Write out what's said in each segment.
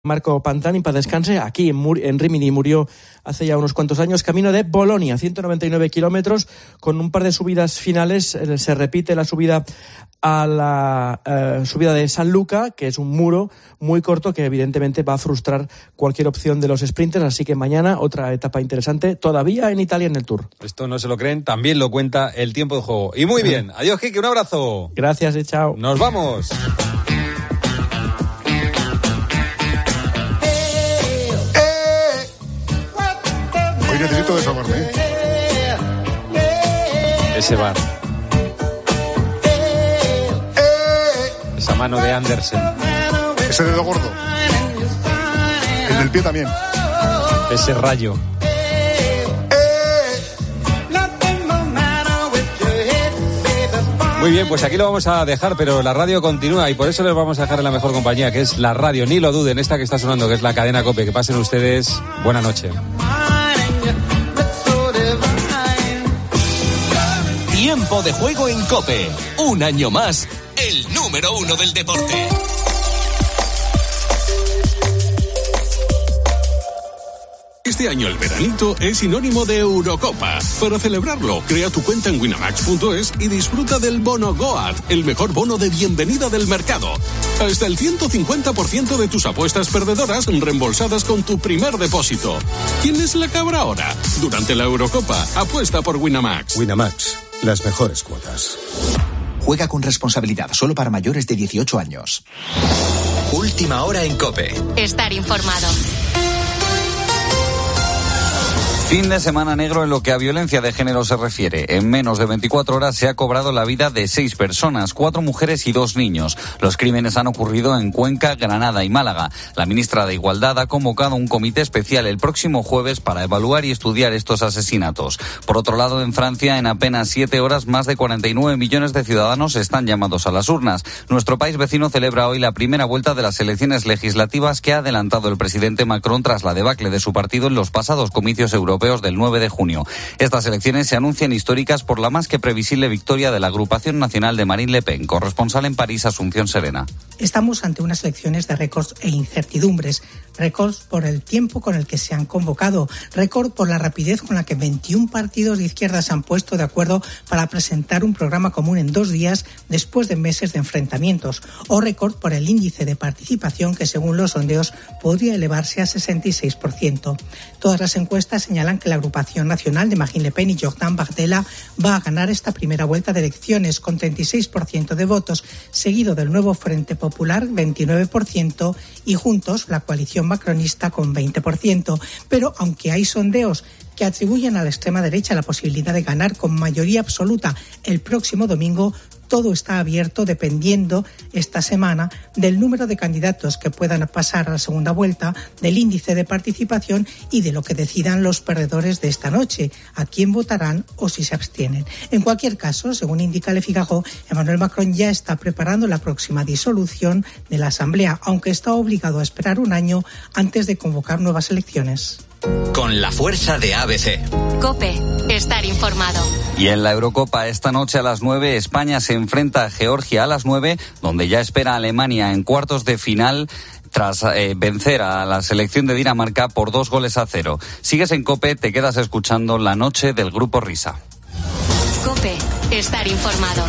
Marco Pantani, para descanse, aquí en Rimini, murió hace ya unos cuantos años, camino de Bolonia, 199 kilómetros, con un par de subidas finales. Se repite la subida a la subida de San Luca, que es un muro muy corto que evidentemente va a frustrar cualquier opción de los sprinters, así que mañana otra etapa interesante, todavía en Italia en el Tour. Esto no se lo creen, también lo cuenta el tiempo de juego. Y muy bien, adiós Quique, un abrazo. Gracias y chao. Nos vamos. Hoy necesito desahogarme. Ese bar. Esa mano de Andersen. Ese dedo gordo. El del pie también. Ese rayo. Muy bien, pues aquí lo vamos a dejar, pero la radio continúa y por eso les vamos a dejar en la mejor compañía, que es la radio. Ni lo duden, esta que está sonando, que es la cadena COPE. Que pasen ustedes buena noche. Tiempo de juego en COPE. Un año más, el número 1 del deporte. Este año el veranito es sinónimo de Eurocopa. Para celebrarlo, crea tu cuenta en winamax.es y disfruta del bono Goat, el mejor bono de bienvenida del mercado. Hasta el 150% de tus apuestas perdedoras reembolsadas con tu primer depósito. ¿Quién es la cabra ahora? Durante la Eurocopa, apuesta por Winamax. Winamax, las mejores cuotas. Juega con responsabilidad, solo para mayores de 18 años. Última hora en COPE. Estar informado. Fin de semana negro en lo que a violencia de género se refiere. En menos de 24 horas se ha cobrado la vida de 6 personas, 4 mujeres y 2 niños. Los crímenes han ocurrido en Cuenca, Granada y Málaga. La ministra de Igualdad ha convocado un comité especial el próximo jueves para evaluar y estudiar estos asesinatos. Por otro lado, en Francia, en apenas 7 horas, más de 49 millones de ciudadanos están llamados a las urnas. Nuestro país vecino celebra hoy la primera vuelta de las elecciones legislativas que ha adelantado el presidente Macron tras la debacle de su partido en los pasados comicios europeos del 9 de junio. Estas elecciones se anuncian históricas por la más que previsible victoria de la agrupación nacional de Marine Le Pen. Corresponsal en París, Asunción Serena. Estamos ante unas elecciones de récords e incertidumbres. Récords por el tiempo con el que se han convocado. Récord por la rapidez con la que 21 partidos de izquierda se han puesto de acuerdo para presentar un programa común en 2 días después de meses de enfrentamientos. O récord por el índice de participación que, según los sondeos, podría elevarse a 66%. Todas las encuestas señalan que la agrupación nacional de Marine Le Pen y Jordan Bardella va a ganar esta primera vuelta de elecciones con 36% de votos, seguido del Nuevo Frente Popular, 29%, y Juntos, la coalición macronista, con 20%. Pero aunque hay sondeos que atribuyen a la extrema derecha la posibilidad de ganar con mayoría absoluta el próximo domingo, todo está abierto dependiendo esta semana del número de candidatos que puedan pasar a la segunda vuelta, del índice de participación y de lo que decidan los perdedores de esta noche, a quién votarán o si se abstienen. En cualquier caso, según indica Le Figaro, Emmanuel Macron ya está preparando la próxima disolución de la Asamblea, aunque está obligado a esperar un año antes de convocar nuevas elecciones. Con la fuerza de ABC. COPE. Estar informado. Y en la Eurocopa esta noche a las 9 España se enfrenta a Georgia a las 9, donde ya espera a Alemania en cuartos de final tras vencer a la selección de Dinamarca por 2-0. Sigues en COPE, te quedas escuchando La Noche del Grupo Risa. COPE. Estar informado.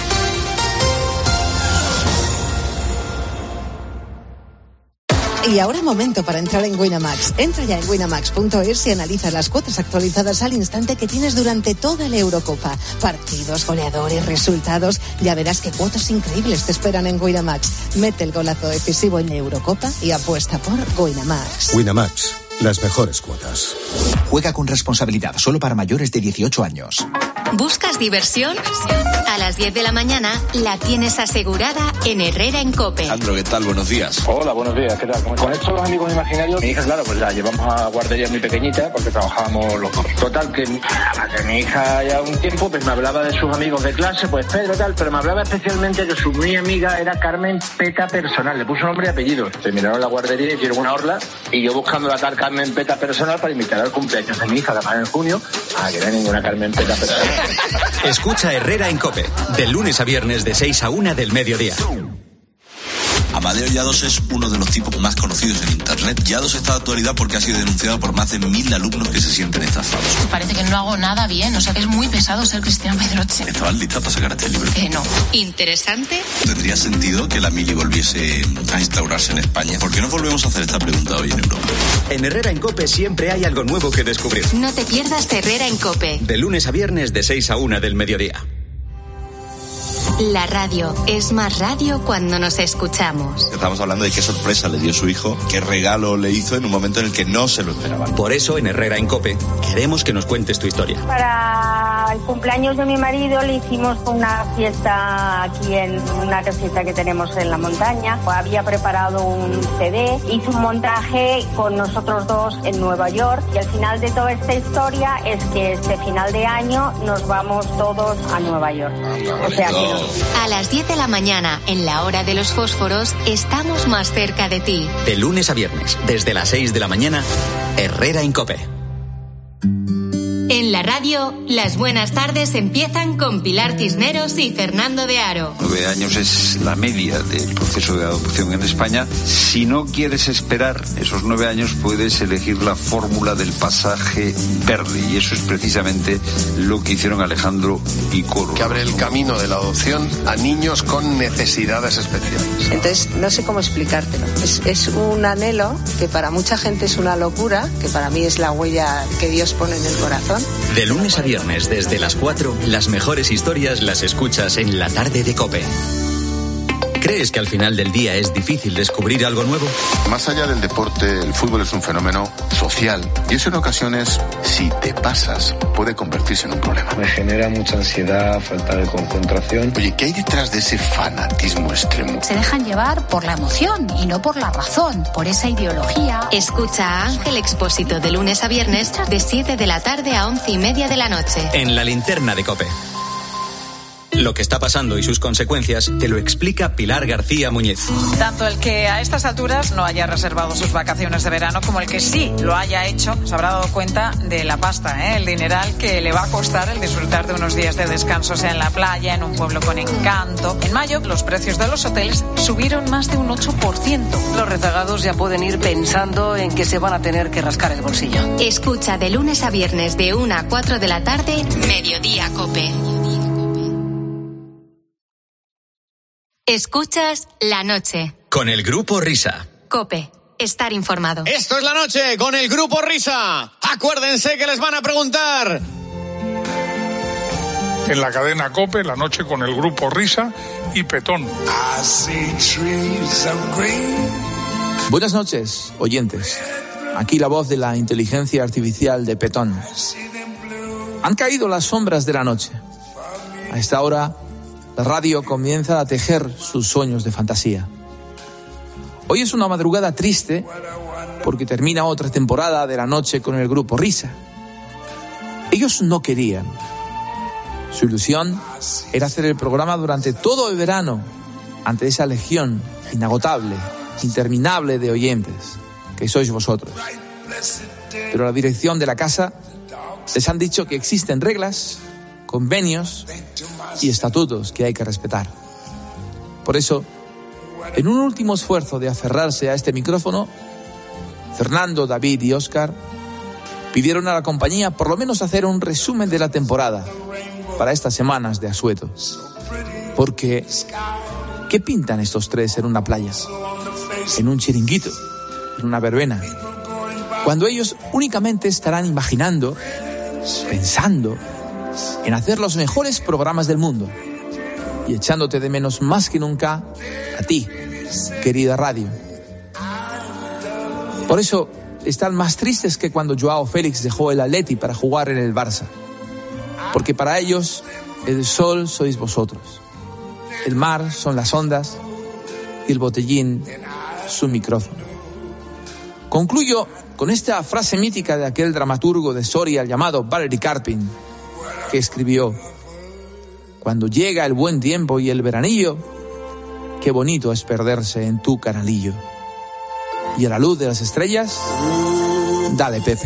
Y ahora momento para entrar en Winamax. Entra ya en winamax.es y analiza las cuotas actualizadas al instante que tienes durante toda la Eurocopa. Partidos, goleadores, resultados. Ya verás qué cuotas increíbles te esperan en Winamax. Mete el golazo decisivo en la Eurocopa y apuesta por Winamax. Winamax, las mejores cuotas. Juega con responsabilidad, solo para mayores de 18 años. ¿Buscas diversión? A las 10 de la mañana la tienes asegurada en Herrera en COPE. Andro, ¿qué tal? Buenos días. Hola, buenos días. ¿Qué tal? Con estos los amigos imaginarios, mi hija, claro, pues la llevamos a guardería muy pequeñita porque trabajábamos los dos. Total, que mi hija ya un tiempo pues me hablaba de sus amigos de clase, pues Pedro tal, pero me hablaba especialmente que su muy amiga era Carmen Peta Personal. Le puso nombre y apellido. Terminaron la guardería, hicieron una orla y yo buscando la tal Carmen Peta Personal para invitar al cumpleaños de mi hija, además en junio, que no hay ninguna Carmen Peta Personal. Escucha Herrera en COPE, de lunes a viernes de 6 a 1 del mediodía. Amadeo Llados es uno de los tipos más conocidos en Internet. Llados está de actualidad porque ha sido denunciado por más de 1.000 alumnos que se sienten estafados. Parece que no hago nada bien, o sea que es muy pesado ser Cristian Pedroche. ¿Estabas lista para sacar este libro? No. ¿Interesante? ¿Tendría sentido que la mili volviese a instaurarse en España? ¿Por qué no volvemos a hacer esta pregunta hoy en Europa? En Herrera en COPE siempre hay algo nuevo que descubrir. No te pierdas Herrera en COPE. De lunes a viernes de 6 a 1 del mediodía. La radio es más radio cuando nos escuchamos. Estamos hablando de qué sorpresa le dio su hijo, qué regalo le hizo en un momento en el que no se lo esperaba. Por eso en Herrera en COPE queremos que nos cuentes tu historia. Para el cumpleaños de mi marido le hicimos una fiesta aquí en una casita que tenemos en la montaña. Había preparado un CD, hizo un montaje con nosotros dos en Nueva York y al final de toda esta historia es que este final de año nos vamos todos a Nueva York. O sea que A las 10 de la mañana, en la hora de los fósforos, estamos más cerca de ti. De lunes a viernes, desde las 6 de la mañana, Herrera en COPE. En la radio, las buenas tardes empiezan con Pilar Cisneros y Fernando de Aro. 9 años es la media del proceso de adopción en España. Si no quieres esperar esos 9 años, puedes elegir la fórmula del pasaje verde. Y eso es precisamente lo que hicieron Alejandro y Coro. Que abre el camino de la adopción a niños con necesidades especiales. Entonces, no sé cómo explicártelo. Es un anhelo que para mucha gente es una locura, que para mí es la huella que Dios pone en el corazón. De lunes a viernes, desde las 4, las mejores historias las escuchas en la tarde de COPE. ¿Crees que al final del día es difícil descubrir algo nuevo? Más allá del deporte, el fútbol es un fenómeno social. Y eso en ocasiones, si te pasas, puede convertirse en un problema. Me genera mucha ansiedad, falta de concentración. Oye, ¿qué hay detrás de ese fanatismo extremo? Se dejan llevar por la emoción y no por la razón, por esa ideología. Escucha a Ángel Expósito de lunes a viernes, de 7 de la tarde a 11:30 de la noche. En la linterna de COPE. Lo que está pasando y sus consecuencias te lo explica Pilar García Muñiz. Tanto el que a estas alturas no haya reservado sus vacaciones de verano como el que sí lo haya hecho se habrá dado cuenta de la pasta, el dineral que le va a costar el disfrutar de unos días de descanso, sea en la playa, en un pueblo con encanto. En mayo los precios de los hoteles subieron más de un 8%. Los rezagados ya pueden ir pensando en que se van a tener que rascar el bolsillo. Escucha de lunes a viernes de 1 a 4 de la tarde, Mediodía COPE. Escuchas La Noche. Con el Grupo Risa. COPE. Estar informado. Esto es La Noche con el Grupo Risa. Acuérdense que les van a preguntar. En la cadena COPE, La Noche con el Grupo Risa y Petón. Buenas noches, oyentes. Aquí la voz de la inteligencia artificial de Petón. Han caído las sombras de la noche. A esta hora, la radio comienza a tejer sus sueños de fantasía. Hoy es una madrugada triste porque termina otra temporada de La Noche con el Grupo Risa. Ellos no querían. Su ilusión era hacer el programa durante todo el verano ante esa legión inagotable, interminable de oyentes que sois vosotros. Pero la dirección de la casa les han dicho que existen reglas, convenios y estatutos que hay que respetar. Por eso, en un último esfuerzo de aferrarse a este micrófono, Fernando, David y Óscar pidieron a la compañía por lo menos hacer un resumen de la temporada para estas semanas de asueto. Porque, ¿qué pintan estos tres en una playa? En un chiringuito, en una verbena, cuando ellos únicamente estarán imaginando, pensando en hacer los mejores programas del mundo y echándote de menos más que nunca a ti, querida radio. Por eso están más tristes que cuando Joao Félix dejó el Atleti para jugar en el Barça, porque para ellos el sol sois vosotros, el mar son las ondas y el botellín su micrófono. Concluyo con esta frase mítica de aquel dramaturgo de Soria llamado Valery Karpin, que escribió: cuando llega el buen tiempo y el veranillo, qué bonito es perderse en tu canalillo. Y a la luz de las estrellas, dale, Pepe.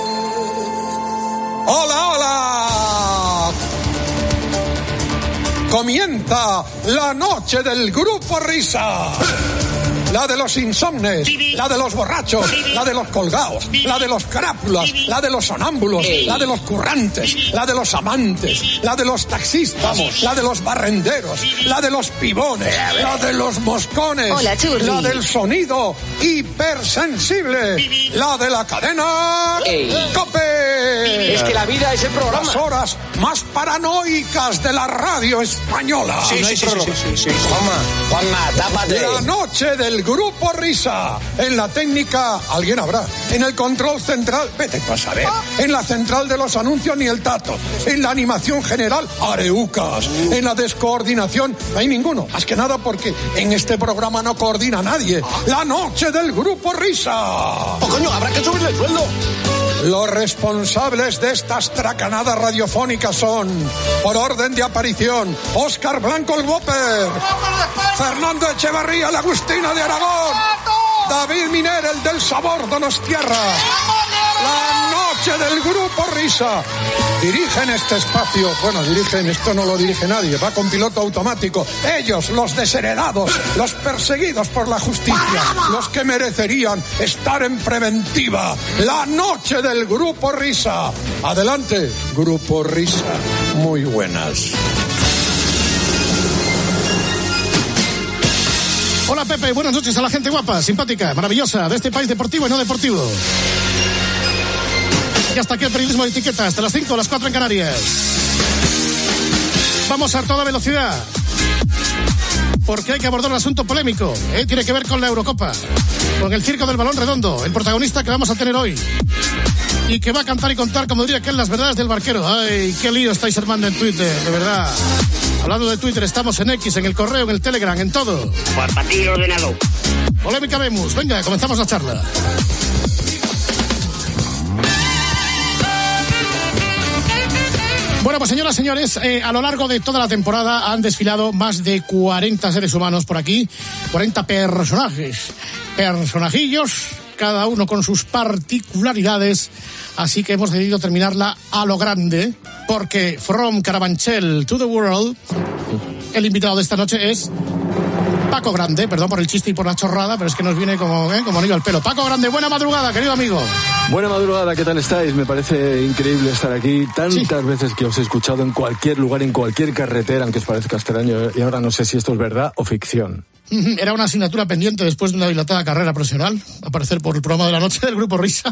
¡Hola, hola! Comienza la noche del Grupo Risa. La de los insomnes, la de los borrachos, la de los colgados, la de los crápulas, la de los sonámbulos, la de los currantes, la de los amantes, la de los taxistas, la de los barrenderos, la de los pibones, la de los moscones, la del sonido hipersensible, la de la cadena COPE. Es que la vida es el programa. Las horas más paranoicas de la radio española. Sí. Juanma, tápate. La noche del Grupo Risa. En la técnica, alguien habrá. En el control central, vete a saber. En la central de los anuncios, ni el tato. En la animación general, areucas. En la descoordinación, no hay ninguno. Más que nada porque en este programa no coordina nadie. La noche del Grupo Risa. Oh, coño, habrá que subirle el sueldo. Los responsables de estas tracanadas radiofónicas son, por orden de aparición, Óscar Blanco el Whopper, Fernando Echevarría, la Agustina de Aragón, David Miner, el del sabor donostiarra. La noche del Grupo Risa. Dirigen este espacio, esto no lo dirige nadie, va con piloto automático. Ellos, los desheredados, los perseguidos por la justicia, los que merecerían estar en preventiva. La noche del Grupo Risa. Adelante, Grupo Risa. Muy buenas. Hola Pepe, buenas noches a la gente guapa, simpática, maravillosa de este país deportivo y no deportivo. Y hasta aquí el periodismo de etiqueta, hasta las 5, las 4 en Canarias. Vamos a toda velocidad, porque hay que abordar un asunto polémico, tiene que ver con la Eurocopa, con el circo del balón redondo, el protagonista que vamos a tener hoy, y que va a cantar y contar, como diría que en las verdades del barquero. Ay, qué lío estáis armando en Twitter, de verdad. Hablando de Twitter, estamos en X, en el correo, en el Telegram, en todo. Pues para ti ordenado. Polémica vemos, venga, comenzamos la charla. Bueno, pues señoras, señores, a lo largo de toda la temporada han desfilado más de 40 seres humanos por aquí, 40 personajillos, cada uno con sus particularidades, así que hemos decidido terminarla a lo grande, porque From Carabanchel to the World, el invitado de esta noche es Paco Grande, perdón por el chiste y por la chorrada, pero es que nos viene como anillo al pelo. Paco Grande, buena madrugada, querido amigo. Buena madrugada, ¿qué tal estáis? Me parece increíble estar aquí tantas veces que os he escuchado en cualquier lugar, en cualquier carretera, aunque os parezca extraño, y ahora no sé si esto es verdad o ficción. Era una asignatura pendiente después de una dilatada carrera profesional, aparecer por el programa de la noche del Grupo Risa.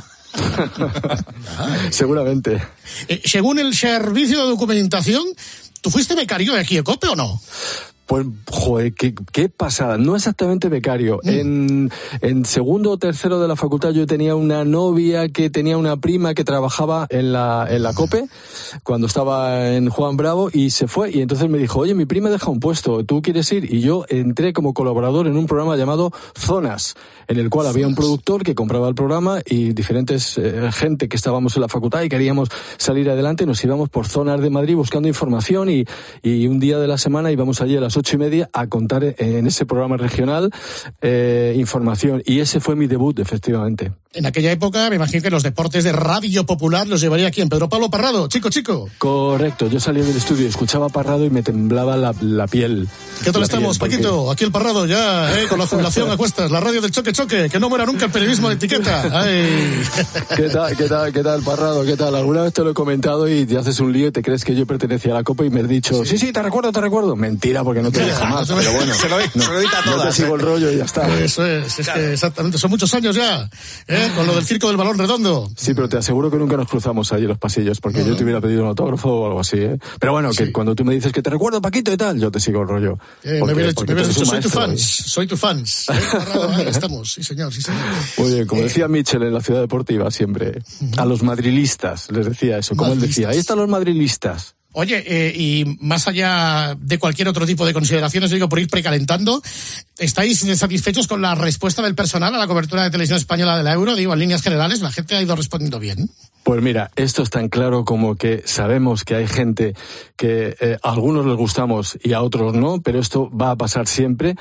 Seguramente. Según el servicio de documentación, ¿tú fuiste becario de aquí de COPE o no? Pues, joder, qué pasada. No exactamente becario. En segundo o tercero de la facultad yo tenía una novia que tenía una prima que trabajaba en la COPE cuando estaba en Juan Bravo y se fue. Y entonces me dijo, oye, mi prima deja un puesto, ¿tú quieres ir? Y yo entré como colaborador en un programa llamado Zonas, en el cual había un productor que compraba el programa y diferentes gente que estábamos en la facultad y queríamos salir adelante. Nos íbamos por zonas de Madrid buscando información y un día de la semana íbamos allí a las 8:30 a contar en ese programa regional información, y ese fue mi debut, efectivamente. En aquella época me imagino que los deportes de Radio Popular los llevaría ¿quién? Pedro Pablo Parrado, chico. Correcto, yo salía del estudio, escuchaba a Parrado y me temblaba la piel. ¿Qué tal estamos, porque... Paquito? Aquí el Parrado ya, con la jubilación a cuestas, la radio del choque, que no muera nunca el periodismo de etiqueta. Ay. ¿Qué tal, Parrado? ¿Qué tal? Alguna vez te lo he comentado y te haces un lío y te crees que yo pertenecía a la Copa y me has dicho, sí, te recuerdo. Mentira, porque no te dejo más, pero bueno. Se lo edita a todas. No te sigo el rollo y ya está. Eso es que exactamente, son muchos años ya, con lo del circo del balón redondo. Sí, pero te aseguro que nunca nos cruzamos ahí en los pasillos, porque yo te hubiera pedido un autógrafo o algo así, ¿eh? Pero bueno, que cuando tú me dices que te recuerdo, Paquito, y tal, yo te sigo el rollo. Me hubieras dicho, soy tu fans. Ahí estamos, sí señor. Muy bien, como decía Mitchell en la Ciudad Deportiva siempre, a los madrilistas les decía eso, como él decía, ahí están los madrilistas. Oye, y más allá de cualquier otro tipo de consideraciones, digo, por ir precalentando, ¿estáis satisfechos con la respuesta del personal a la cobertura de Televisión Española de la Euro? Digo, en líneas generales, ¿la gente ha ido respondiendo bien? Pues mira, esto es tan claro como que sabemos que hay gente que a algunos les gustamos y a otros no, pero esto va a pasar siempre.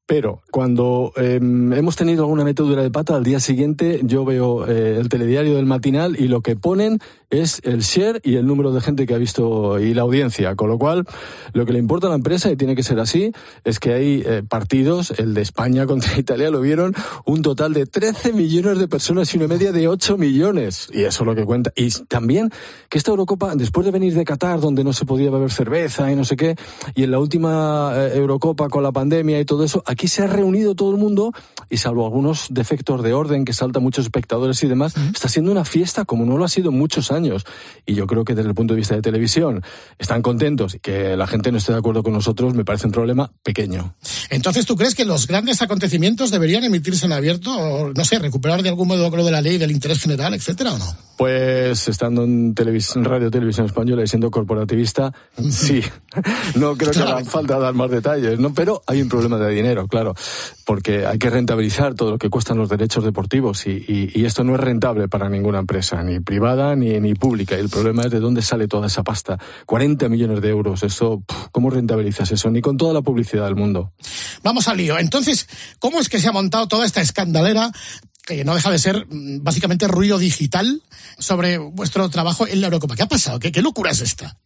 Pero cuando hemos tenido alguna metedura de pata, al día siguiente yo veo el telediario del matinal y lo que ponen es el share y el número de gente que ha visto y la audiencia. Con lo cual, lo que le importa a la empresa, y tiene que ser así, es que hay partidos, el de España contra Italia lo vieron un total de 13 millones de personas y una media de 8 millones. Y eso es lo que cuenta. Y también que esta Eurocopa, después de venir de Qatar, donde no se podía beber cerveza y no sé qué, y en la última Eurocopa con la pandemia y todo eso, aquí se ha reunido todo el mundo y salvo algunos defectos de orden que saltan muchos espectadores y demás, está siendo una fiesta como no lo ha sido en muchos años. Y yo creo que desde el punto de vista de televisión están contentos, y que la gente no esté de acuerdo con nosotros me parece un problema pequeño. Entonces, ¿tú crees que los grandes acontecimientos deberían emitirse en abierto o, no sé, recuperar de algún modo lo de la ley del interés general, etcétera, o no? Pues estando en Radio Televisión Española y siendo corporativista, sí. No creo que haga falta dar más detalles, ¿no? Pero hay un problema de dinero, claro, porque hay que rentabilizar todo lo que cuestan los derechos deportivos y esto no es rentable para ninguna empresa, ni privada ni pública. Y el problema es de dónde sale toda esa pasta. 40 millones de euros, eso, ¿cómo rentabilizas eso? Ni con toda la publicidad del mundo. Vamos al lío. Entonces, ¿cómo es que se ha montado toda esta escandalera, que no deja de ser básicamente ruido digital, sobre vuestro trabajo en la Eurocopa? ¿Qué ha pasado? ¿Qué locura es esta?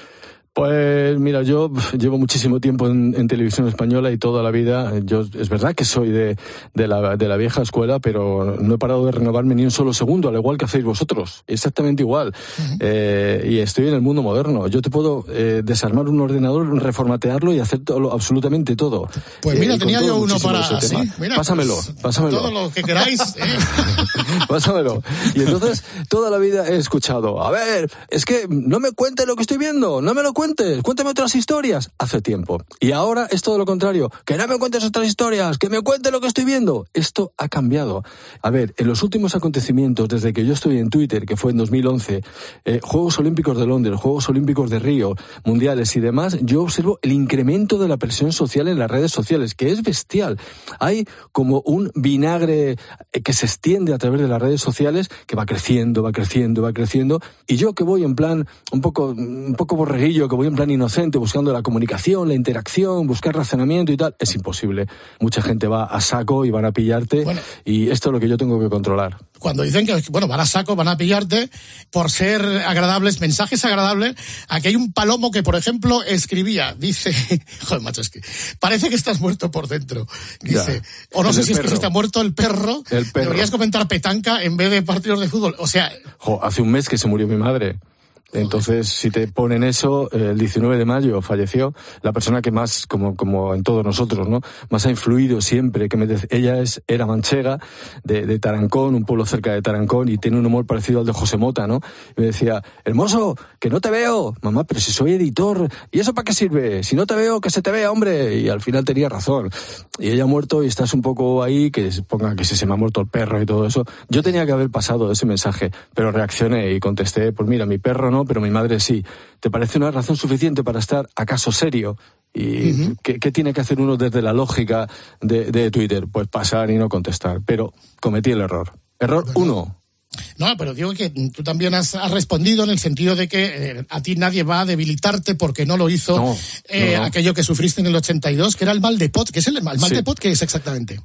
Pues mira, yo llevo muchísimo tiempo en televisión española y toda la vida. Yo es verdad que soy de la vieja escuela, pero no he parado de renovarme ni un solo segundo, al igual que hacéis vosotros, exactamente igual. Y estoy en el mundo moderno. Yo te puedo desarmar un ordenador, reformatearlo y hacer absolutamente todo. Pues mira, tenía yo uno para... ¿sí? Mira, pásamelo. Todo lo que queráis. Pásamelo. Y entonces toda la vida he escuchado, a ver, es que no me cuentes lo que estoy viendo, no me lo cuéntame otras historias. Hace tiempo. Y ahora es todo lo contrario. Que no me cuentes otras historias, que me cuentes lo que estoy viendo. Esto ha cambiado. A ver, en los últimos acontecimientos, desde que yo estoy en Twitter, que fue en 2011, Juegos Olímpicos de Londres, Juegos Olímpicos de Río, Mundiales y demás, yo observo el incremento de la presión social en las redes sociales, que es bestial. Hay como un vinagre que se extiende a través de las redes sociales, que va creciendo, y yo que voy en plan un poco borreguillo, que voy en plan inocente, buscando la comunicación, la interacción, buscar razonamiento y tal, es imposible. Mucha gente va a saco y van a pillarte, y esto es lo que yo tengo que controlar. Cuando dicen que, van a saco, van a pillarte por ser agradables, mensajes agradables, aquí hay un palomo que, por ejemplo, escribía, dice, joder, macho, es que parece que estás muerto por dentro. Dice, o no sé si es que se te ha muerto el perro, deberías comentar petanca en vez de partidos de fútbol. O sea... hace un mes que se murió mi madre. Entonces, si te ponen eso, el 19 de mayo falleció la persona que más, como en todos nosotros, ¿no? Más ha influido siempre, ella era manchega, de Tarancón, un pueblo cerca de Tarancón, y tiene un humor parecido al de José Mota, ¿no? Y me decía, hermoso, que no te veo. Mamá, pero si soy editor, ¿y eso para qué sirve? Si no te veo, que se te vea, hombre. Y al final tenía razón. Y ella ha muerto y estás un poco ahí, que ponga que se me ha muerto el perro y todo eso. Yo tenía que haber pasado ese mensaje, pero reaccioné y contesté, pues mira, mi perro no, pero mi madre sí. ¿Te parece una razón suficiente para estar acaso serio? ¿Y ¿qué tiene que hacer uno desde la lógica de Twitter? Pues pasar y no contestar. Pero cometí el error. Error 1. No, pero digo que tú también has respondido en el sentido de que a ti nadie va a debilitarte porque no lo hizo aquello que sufriste en el 82, que era el mal de Pot. ¿Qué es el mal de Pot? ¿Qué es exactamente?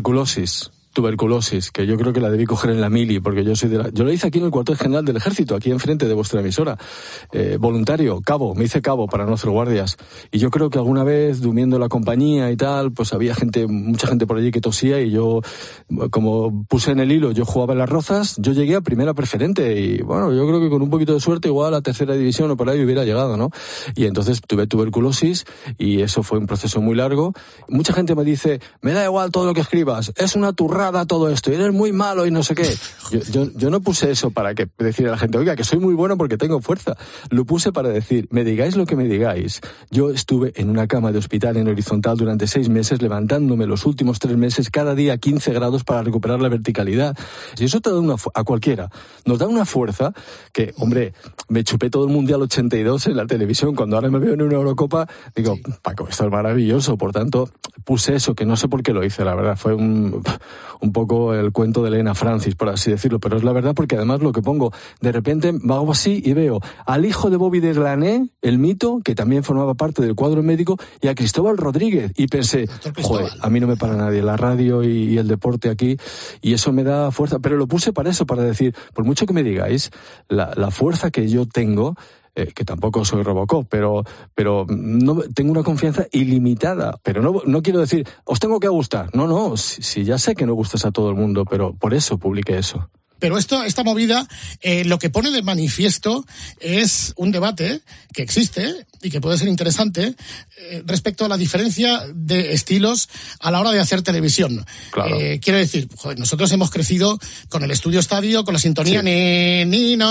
Tuberculosis, que yo creo que la debí coger en la mili, porque yo lo hice aquí en el cuartel general del ejército, aquí enfrente de vuestra emisora, voluntario, me hice cabo para no hacer guardias, y yo creo que alguna vez, durmiendo en la compañía y tal, pues había mucha gente por allí que tosía, y yo, como puse en el hilo, yo jugaba en Las Rozas, yo llegué a primera preferente, y bueno, yo creo que con un poquito de suerte, igual a tercera división o por ahí hubiera llegado, ¿no? Y entonces tuve tuberculosis, y eso fue un proceso muy largo. Mucha gente me dice, me da igual todo lo que escribas, es una turrada todo esto, y eres muy malo y no sé qué. Yo no puse eso para decir a la gente, oiga, que soy muy bueno porque tengo fuerza. Lo puse para decir, me digáis lo que me digáis. Yo estuve en una cama de hospital en horizontal durante 6 meses, levantándome los últimos 3 meses, cada día a 15 grados para recuperar la verticalidad. Y eso te da a cualquiera. Nos da una fuerza que, hombre, me chupé todo el Mundial 82 en la televisión. Cuando ahora me veo en una Eurocopa, digo, Paco, esto es maravilloso. Por tanto, puse eso, que no sé por qué lo hice, la verdad. Fue un poco el cuento de Elena Francis, por así decirlo, pero es la verdad, porque además lo que pongo, de repente hago así y veo al hijo de Bobby de Glané, el mito, que también formaba parte del cuadro médico, y a Cristóbal Rodríguez, y pensé, joder, a mí no me para nadie, la radio y el deporte aquí, y eso me da fuerza, pero lo puse para eso, para decir, por mucho que me digáis, la fuerza que yo tengo, que tampoco soy Robocop, pero no tengo una confianza ilimitada, pero no quiero decir, os tengo que gustar, no, si ya sé que no gustas a todo el mundo, pero por eso publiqué eso. Pero esta movida, lo que pone de manifiesto es un debate que existe y que puede ser interesante respecto a la diferencia de estilos a la hora de hacer televisión. Claro. Quiero decir, joder, nosotros hemos crecido con el Estudio Estadio, con la sintonía se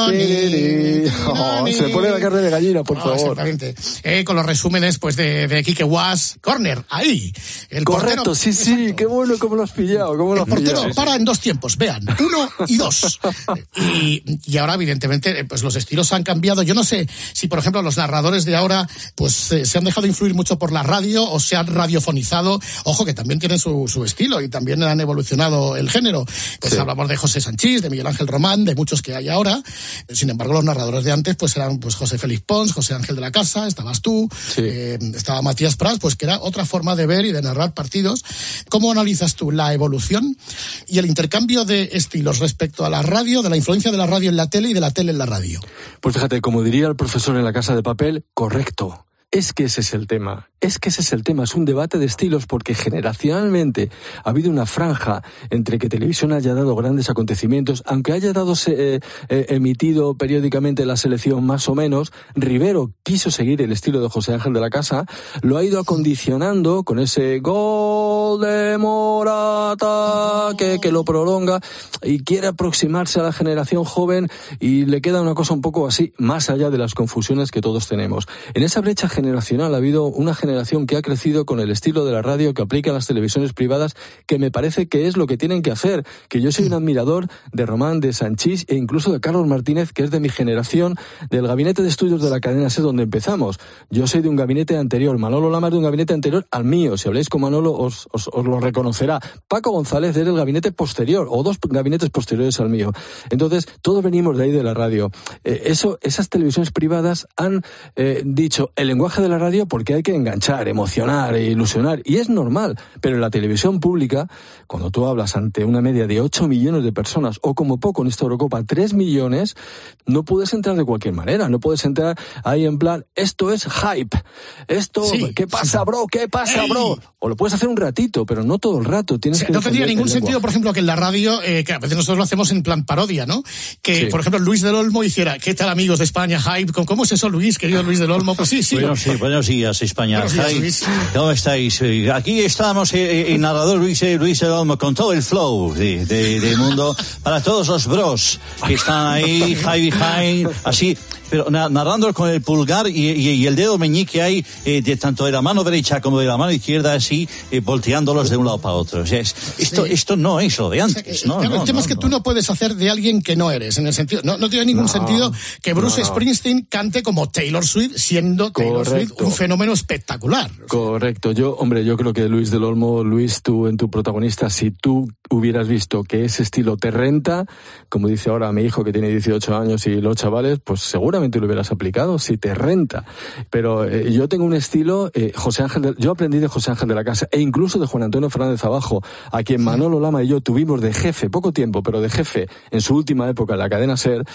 me pone la carne de gallina, por favor. Exactamente. Con los resúmenes pues de Quique Guas, Corner, ahí. El correcto, portero, sí, qué bueno, cómo lo has pillado. El portero para en 2 tiempos, vean, 1 y 2. Y ahora, evidentemente, pues los estilos han cambiado. Yo no sé si, por ejemplo, los narradores de ahora pues se han dejado influir mucho por la radio o se han radiofonizado. Ojo, que también tienen su estilo y también han evolucionado el género. Pues hablamos de José Sanchís, de Miguel Ángel Román, de muchos que hay ahora. Sin embargo, los narradores de antes pues eran pues José Félix Pons, José Ángel de la Casa, estabas tú, estaba Matías Prats, pues que era otra forma de ver y de narrar partidos. ¿Cómo analizas tú la evolución y el intercambio de estilos respecto a la radio, de la influencia de la radio en la tele y de la tele en la radio? Pues fíjate, como diría el profesor en La Casa de Papel, correcto. Es que ese es el tema. Es un debate de estilos, porque generacionalmente ha habido una franja entre que televisión haya dado grandes acontecimientos, aunque haya dado emitido periódicamente la selección más o menos. Rivero quiso seguir el estilo de José Ángel de la Casa, lo ha ido acondicionando con ese gol de Morata que lo prolonga y quiere aproximarse a la generación joven, y le queda una cosa un poco así, más allá de las confusiones que todos tenemos. En esa brecha generacional ha habido una generación que ha crecido con el estilo de la radio que aplican las televisiones privadas, que me parece que es lo que tienen que hacer. Que yo soy un admirador de Román, de Sanchís e incluso de Carlos Martínez, que es de mi generación, del gabinete de estudios de la cadena SER donde empezamos. Yo soy de un gabinete anterior, Manolo Lama es de un gabinete anterior al mío. Si habláis con Manolo os lo reconocerá. Paco González es del gabinete posterior, o 2 gabinetes posteriores al mío. Entonces, todos venimos de ahí, de la radio. Esas televisiones privadas han dicho el lenguaje de la radio porque hay que enganchar, emocionar e ilusionar, y es normal, pero en la televisión pública, cuando tú hablas ante una media de 8 millones de personas, o como poco en esta Eurocopa 3 millones, no puedes entrar de cualquier manera, no puedes entrar ahí en plan, esto es hype, ¿qué pasa, bro? ¿Qué pasa, bro? O lo puedes hacer un ratito, pero no todo el rato. No tendría ningún sentido, por ejemplo, que en la radio, que a veces nosotros lo hacemos en plan parodia, ¿no? Que, por ejemplo, Luis del Olmo hiciera, ¿qué tal, amigos de España? Hype, ¿cómo es eso, Luis, querido Luis del Olmo? Pues sí. Buenos días, España. ¿Cómo estáis? Aquí estamos, el narrador Luis del Olmo, con todo el flow de mundo, para todos los bros que están ahí, high, así, pero narrando con el pulgar y el dedo meñique ahí, de tanto de la mano derecha como de la mano izquierda, así, volteándolos de un lado para otro. O sea, esto no es lo de antes, ¿no? Claro, el tema es que tú no puedes hacer de alguien que no eres, en el sentido, no tiene ningún sentido que Bruce Springsteen cante como Taylor Swift, siendo Taylor Swift un fenómeno espectacular. Correcto. Yo creo que Luis del Olmo, tú en tu protagonista, si tú hubieras visto que ese estilo te renta, como dice ahora mi hijo que tiene 18 años y los chavales, pues seguramente lo hubieras aplicado, si te renta. Pero yo tengo un estilo, yo aprendí de José Ángel de la Casa, e incluso de Juan Antonio Fernández Abajo, a quien Manolo Lama y yo tuvimos de jefe, poco tiempo, pero de jefe en su última época en la cadena SER,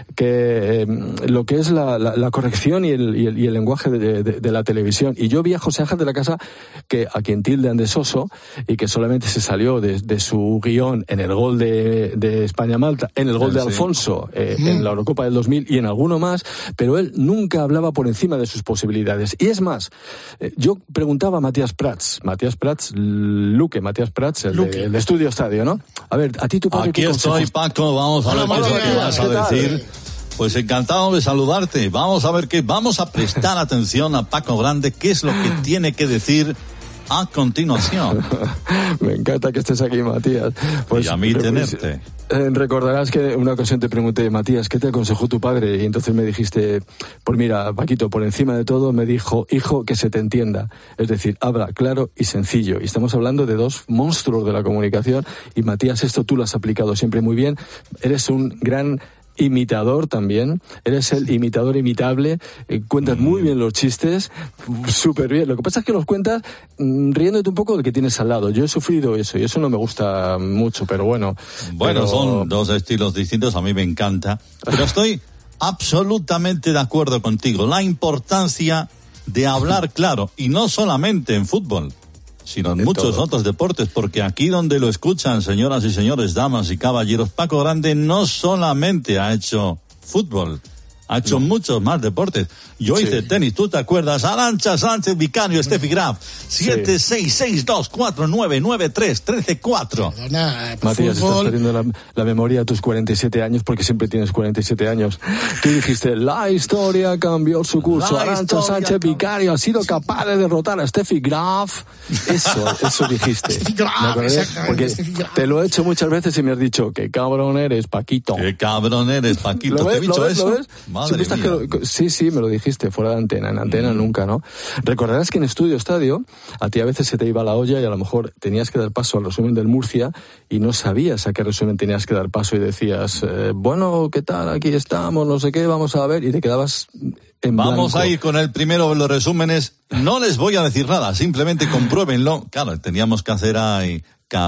que lo que es la corrección y el lenguaje de la televisión. Y yo vi a José Ángel de la Casa, a quien tildan de soso, y que solamente se salió de su guión en el gol de España-Malta, en el gol de Alfonso, en la Eurocopa del 2000 y en alguno más, pero él nunca hablaba por encima de sus posibilidades. Y es más, yo preguntaba a Matías Prats, Matías Prats, el de Estudio Estadio, ¿no? A ver, a ti tu padre... Aquí estoy, Paco, vamos a ver qué es lo que vas a decir. Pues encantado de saludarte. Vamos a ver vamos a prestar atención a Paco Grande, qué es lo que tiene que decir a continuación. Me encanta que estés aquí, Matías. Pues, y a mí tenerte. Recordarás que una ocasión te pregunté, Matías, ¿qué te aconsejó tu padre? Y entonces me dijiste, pues mira, Paquito, por encima de todo me dijo, hijo, que se te entienda. Es decir, habla claro y sencillo. Y estamos hablando de dos monstruos de la comunicación. Y Matías, esto tú lo has aplicado siempre muy bien. Eres un gran imitador también, eres el imitador imitable, cuentas muy bien los chistes, súper bien. Lo que pasa es que los cuentas riéndote un poco del que tienes al lado. Yo he sufrido eso y eso no me gusta mucho, pero bueno. Bueno, son dos estilos distintos, a mí me encanta, pero estoy absolutamente de acuerdo contigo. La importancia de hablar claro, y no solamente en fútbol, sino en muchos otros deportes, porque aquí donde lo escuchan, señoras y señores, damas y caballeros, Paco Grande no solamente ha hecho fútbol, ha hecho muchos más deportes. Yo hice tenis, ¿tú te acuerdas? Arantxa Sánchez Vicario, Steffi Graf, 76624993314. Matías, estás perdiendo la memoria a tus 47 años porque siempre tienes 47 años. Tú dijiste, la historia cambió su curso. Arantxa Sánchez Vicario ha sido capaz de derrotar a Steffi Graf. Eso dijiste. Steffi Graf, porque te lo he hecho muchas veces y me has dicho, qué cabrón eres, Paquito. Qué cabrón eres, Paquito. ¿Te he dicho eso? ¿Lo ves? Madre mía. Sí, me lo dijiste, fuera de antena, en antena nunca, ¿no? Recordarás que en Estudio Estadio, a ti a veces se te iba la olla y a lo mejor tenías que dar paso al resumen del Murcia y no sabías a qué resumen tenías que dar paso y decías, bueno, ¿qué tal? Aquí estamos, no sé qué, vamos a ver, y te quedabas en blanco. Vamos a ir con el primero de los resúmenes. No les voy a decir nada, simplemente compruébenlo. Claro, teníamos que hacer ahí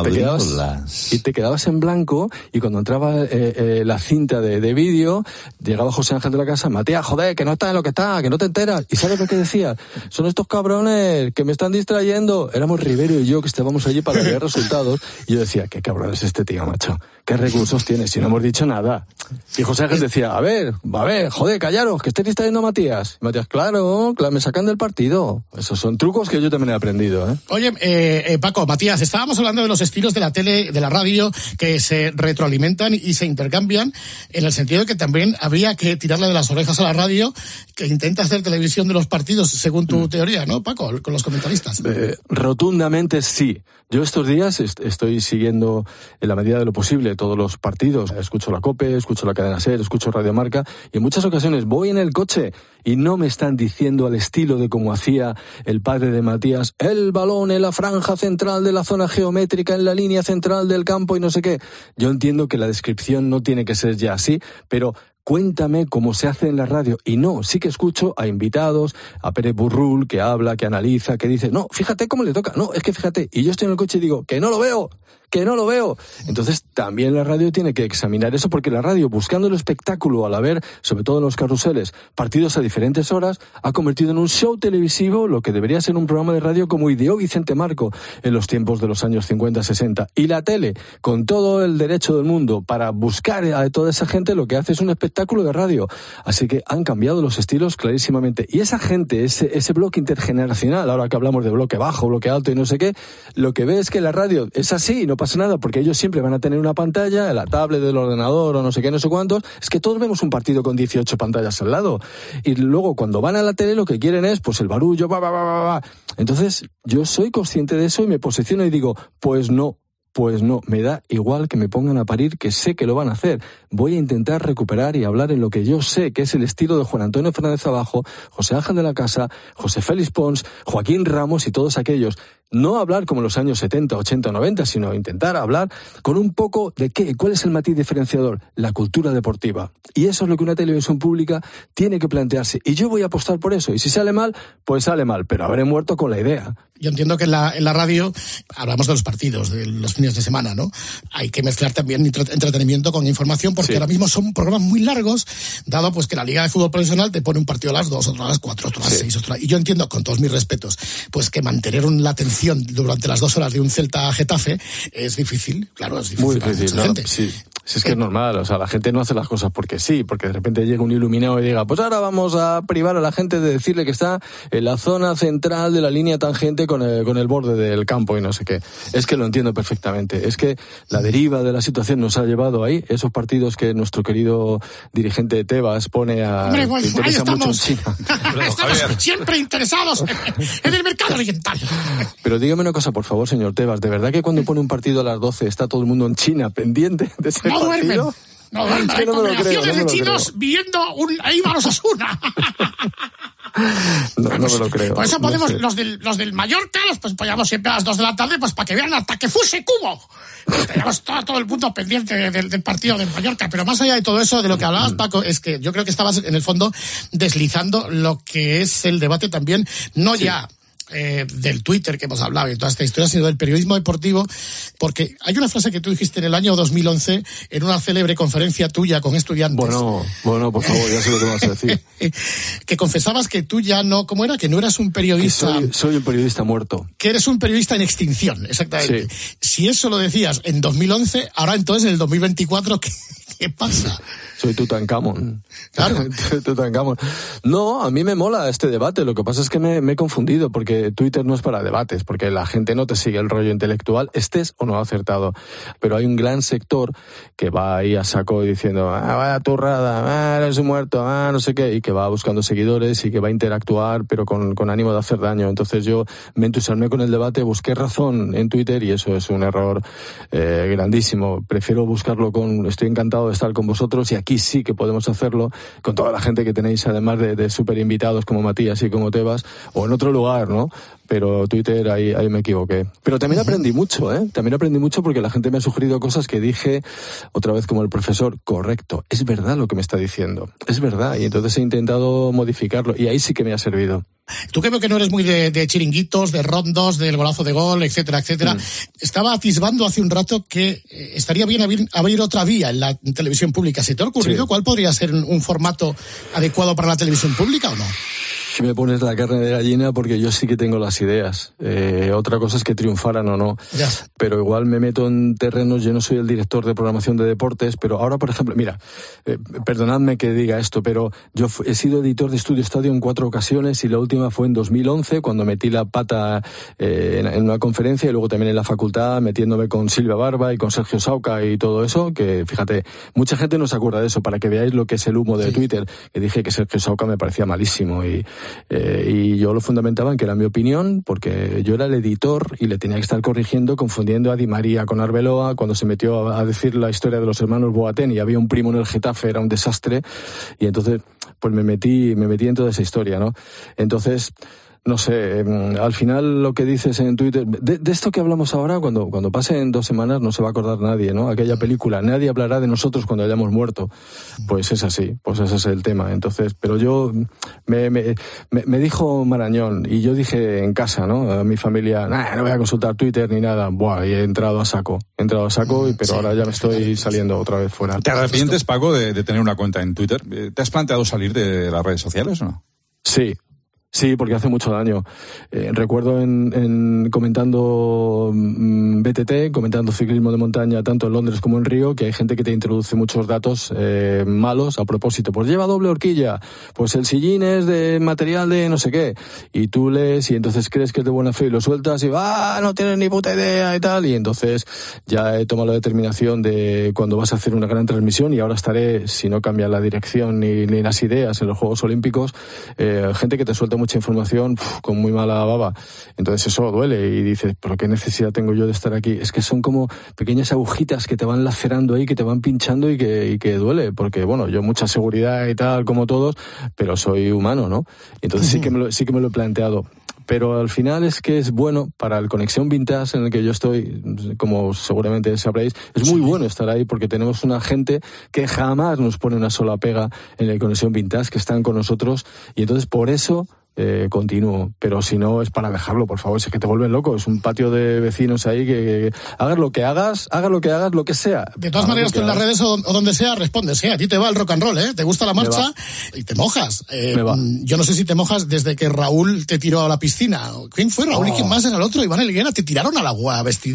te quedabas en blanco y cuando entraba la cinta de vídeo, llegaba José Ángel de la Casa, Matías, joder, que no estás en lo que está, que no te enteras. ¿Y sabes lo que decía? Son estos cabrones que me están distrayendo. Éramos Rivero y yo que estábamos allí para ver resultados y yo decía, qué cabrón es este tío, macho. ¿Qué recursos tienes? Si no hemos dicho nada. Y José Ángel decía, a ver, joder, callaros, que estés distrayendo a Matías. Y Matías, claro, me sacan del partido. Esos son trucos que yo también he aprendido, ¿eh? Oye, Paco, Matías, estábamos hablando de los estilos de la tele, de la radio, que se retroalimentan y se intercambian, en el sentido de que también habría que tirarle de las orejas a la radio, que intenta hacer televisión de los partidos, según tu teoría, ¿no, Paco? Con los comentaristas. Rotundamente sí. Yo estos días estoy siguiendo, en la medida de lo posible, todos los partidos. Escucho la COPE, escucho la Cadena SER, escucho Radio Marca, y en muchas ocasiones voy en el coche y no me están diciendo al estilo de como hacía el padre de Matías, el balón en la franja central de la zona geométrica, en la línea central del campo y no sé qué. Yo entiendo que la descripción no tiene que ser ya así, pero cuéntame cómo se hace en la radio. Y no, sí que escucho a invitados, a Pérez Burrul, que habla, que analiza, que dice, no, fíjate cómo le toca, no, es que fíjate. Y yo estoy en el coche y digo, que no lo veo. Entonces también la radio tiene que examinar eso, porque la radio, buscando el espectáculo al haber, sobre todo en los carruseles, partidos a diferentes horas, ha convertido en un show televisivo lo que debería ser un programa de radio como ideó Vicente Marco en los tiempos de los años 50-60. Y la tele, con todo el derecho del mundo para buscar a toda esa gente, lo que hace es un espectáculo de radio. Así que han cambiado los estilos clarísimamente. Y esa gente, ese bloque intergeneracional, ahora que hablamos de bloque bajo, bloque alto y no sé qué, lo que ve es que la radio es así, no pasa nada, porque ellos siempre van a tener una pantalla, la tablet del ordenador o no sé qué, no sé cuántos. Es que todos vemos un partido con 18 pantallas al lado. Y luego cuando van a la tele lo que quieren es, pues el barullo, Entonces yo soy consciente de eso y me posiciono y digo, pues no, me da igual que me pongan a parir, que sé que lo van a hacer. Voy a intentar recuperar y hablar en lo que yo sé, que es el estilo de Juan Antonio Fernández Abajo, José Ángel de la Casa, José Félix Pons, Joaquín Ramos y todos aquellos. No hablar como en los años 70, 80, 90, sino intentar hablar con un poco de qué, cuál es el matiz diferenciador, la cultura deportiva. Y eso es lo que una televisión pública tiene que plantearse. Y yo voy a apostar por eso. Y si sale mal, pues sale mal, pero habré muerto con la idea. Yo entiendo que en la radio hablamos de los partidos, de los fines de semana, ¿no? Hay que mezclar también entretenimiento con información, porque ahora mismo son programas muy largos, dado pues que la Liga de Fútbol Profesional te pone un partido a las 2, otro a las 4, otro a las 6, otro. Y yo entiendo, con todos mis respetos, pues que mantener la atención durante las 2 horas de un Celta Getafe es difícil, claro, es difícil. Muy difícil, para mucha gente. Sí. Si es que es normal, o sea, la gente no hace las cosas porque sí, porque de repente llega un iluminado y diga, pues ahora vamos a privar a la gente de decirle que está en la zona central de la línea tangente con el borde del campo y no sé qué. Es que lo entiendo perfectamente. Es que la deriva de la situación nos ha llevado ahí, esos partidos que nuestro querido dirigente Tebas pone a... Hombre, pues, que interesa ahí estamos. mucho en China. Estamos siempre interesados en el mercado oriental. Pero dígame una cosa, por favor, señor Tebas, ¿de verdad que cuando pone un partido a las 12 está todo el mundo en China pendiente de ese partido? Duermen. No duermen. Hay congregaciones de chinos viendo ahí va los Osasuna. No me lo creo. Por eso podemos, no sé. los del Mallorca, los ponemos siempre a las 2 de la tarde, pues para que vean a Takefuse Kubo. Tenemos todo el mundo pendiente del partido del Mallorca. Pero más allá de todo eso, de lo que hablabas, Paco, es que yo creo que estabas en el fondo deslizando lo que es el debate también, no ya del Twitter que hemos hablado y toda esta historia, sino del periodismo deportivo, porque hay una frase que tú dijiste en el año 2011 en una célebre conferencia tuya con estudiantes. Bueno, por favor, ya sé lo que vas a decir. Que confesabas que tú ya no, ¿cómo era? Que no eras un periodista... Soy un periodista muerto. Que eres un periodista en extinción, exactamente. Sí. Si eso lo decías en 2011, ahora entonces en el 2024, ¿qué pasa? Soy Tutankamón. Claro. Tutankamón. No, a mí me mola este debate. Lo que pasa es que me he confundido, porque Twitter no es para debates, porque la gente no te sigue el rollo intelectual, estés o no acertado. Pero hay un gran sector que va ahí a saco diciendo, vaya turrada, eres un muerto, no sé qué, y que va buscando seguidores y que va a interactuar, pero con ánimo de hacer daño. Entonces yo me entusiasmé con el debate, busqué razón en Twitter y eso es un error grandísimo. Prefiero buscarlo estoy encantado de estar con vosotros y aquí sí que podemos hacerlo con toda la gente que tenéis, además de súper invitados como Matías y como Tebas, o en otro lugar, ¿no? Pero Twitter, ahí me equivoqué. Pero también aprendí mucho, También aprendí mucho porque la gente me ha sugerido cosas que dije, otra vez como el profesor, correcto, es verdad lo que me está diciendo, es verdad, y entonces he intentado modificarlo, y ahí sí que me ha servido. Tú creo que no eres muy de chiringuitos, de rondos, del golazo de gol, etcétera, etcétera. Estaba atisbando hace un rato que estaría bien abrir otra vía en la televisión pública. ¿Se te ha ocurrido cuál podría ser un formato adecuado para la televisión pública o no? Que me pones la carne de gallina porque yo sí que tengo las ideas. Otra cosa es que triunfaran o no. Ya. Pero igual me meto en terrenos, yo no soy el director de programación de deportes, pero ahora, por ejemplo, mira, perdonadme que diga esto, pero yo he sido editor de Estudio Estadio en 4 ocasiones y la última fue en 2011 cuando metí la pata en una conferencia y luego también en la facultad metiéndome con Silvia Barba y con Sergio Sauca y todo eso, que fíjate, mucha gente no se acuerda de eso, para que veáis lo que es el humo de Twitter, que dije que Sergio Sauca me parecía malísimo y yo lo fundamentaba en que era mi opinión, porque yo era el editor y le tenía que estar corrigiendo, confundiendo a Di María con Arbeloa cuando se metió a decir la historia de los hermanos Boateng y había un primo en el Getafe, era un desastre, y entonces pues me metí en toda esa historia, ¿no? Entonces, no sé, al final lo que dices en Twitter, de esto que hablamos ahora, cuando pasen 2 semanas no se va a acordar nadie, ¿no? Aquella película, nadie hablará de nosotros cuando hayamos muerto. Pues es así, pues ese es el tema. Entonces, pero yo, me dijo Marañón, y yo dije en casa, ¿no? A mi familia, no voy a consultar Twitter ni nada. Buah, y he entrado a saco, pero ahora ya me estoy saliendo otra vez fuera. ¿Te arrepientes, Paco, de tener una cuenta en Twitter? ¿Te has planteado salir de las redes sociales o no? Sí, porque hace mucho daño. Recuerdo en comentando BTT, comentando ciclismo de montaña, tanto en Londres como en Río, que hay gente que te introduce muchos datos malos a propósito. Pues lleva doble horquilla, pues el sillín es de material de no sé qué. Y tú lees y entonces crees que es de buena fe y lo sueltas y no tienes ni puta idea y tal. Y entonces ya he tomado la determinación de cuando vas a hacer una gran transmisión, y ahora estaré, si no cambia la dirección ni las ideas en los Juegos Olímpicos, gente que te suelta mucha información con muy mala baba. Entonces eso duele y dices, ¿pero qué necesidad tengo yo de estar aquí? Es que son como pequeñas agujitas que te van lacerando ahí, que te van pinchando y que duele, porque bueno, yo mucha seguridad y tal como todos, pero soy humano, ¿no? Entonces sí que me lo he planteado. Pero al final es que es bueno para el Conexión Vintage en el que yo estoy, como seguramente sabréis, es muy bueno estar ahí porque tenemos una gente que jamás nos pone una sola pega en el Conexión Vintage, que están con nosotros, y entonces por eso continúo, pero si no es para dejarlo, por favor, si es que te vuelven loco, es un patio de vecinos ahí que hagas lo que hagas, lo que sea. De todas maneras, tú en las redes o donde sea, respondes, a ti te va el rock and roll, te gusta la marcha y te mojas. Yo no sé si te mojas desde que Raúl te tiró a la piscina. ¿Quién fue Raúl y quién más era el otro? Iván Helguera, ¿te tiraron al agua vestido?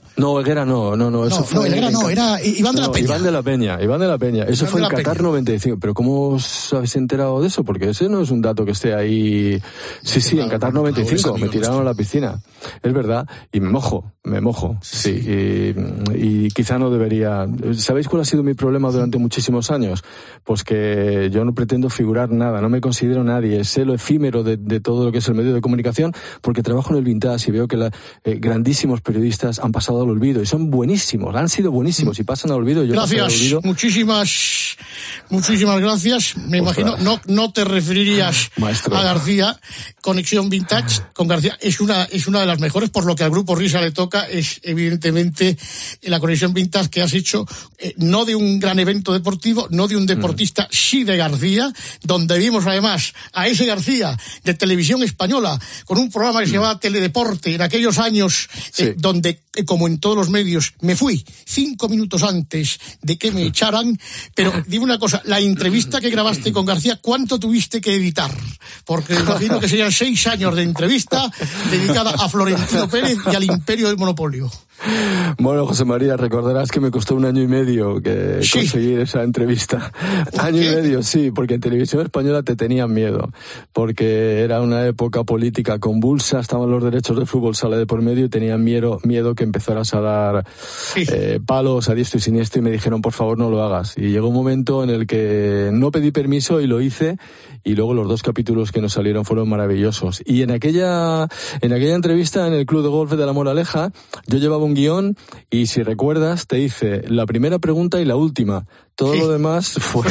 No, Helguera no. Eso fue Helguera no, era Iván de la Peña. Iván de la Peña. Eso fue en Qatar 95. ¿Pero cómo os habéis enterado de eso? Porque ese no es un dato que esté ahí. Sí, en Qatar 95 me tiraron a la piscina. Es verdad. Y me mojo. Sí. Y quizá no debería. ¿Sabéis cuál ha sido mi problema durante muchísimos años? Pues que yo no pretendo figurar nada, no me considero nadie. Sé lo efímero de todo lo que es el medio de comunicación, porque trabajo en el vintage y veo que grandísimos periodistas han pasado al olvido y son buenísimos, han sido buenísimos y pasan al olvido. Gracias, muchísimas gracias. Me imagino, no te referirías Maestro. A García. Conexión Vintage con García es una de las mejores, por lo que al Grupo Risa le toca, es evidentemente la Conexión Vintage que has hecho, no de un gran evento deportivo, no de un deportista, sí de García, donde vimos además a ese García de Televisión Española con un programa que se llamaba Teledeporte en aquellos años, donde, como en todos los medios, me fui 5 minutos antes de que me echaran. Pero dime una cosa, la entrevista que grabaste con García, ¿cuánto tuviste que editar? Porque imagino que serían 6 años de entrevista dedicada a Florentino Pérez y al imperio del monopolio. Bueno, José María, recordarás que me costó 1 año y medio conseguir esa entrevista. Año y medio, sí, porque en Televisión Española te tenían miedo, porque era una época política convulsa, estaban los derechos del fútbol sala de por medio y tenían miedo que empezaras a dar palos a diestro y siniestro, y me dijeron, por favor, no lo hagas. Y llegó un momento en el que no pedí permiso y lo hice, y luego los 2 capítulos que nos salieron fueron maravillosos. Y en aquella entrevista en el Club de Golf de La Moraleja, yo llevaba un guión y, si recuerdas, te hice la primera pregunta y la última. Todo lo demás fue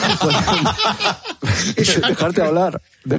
dejarte hablar.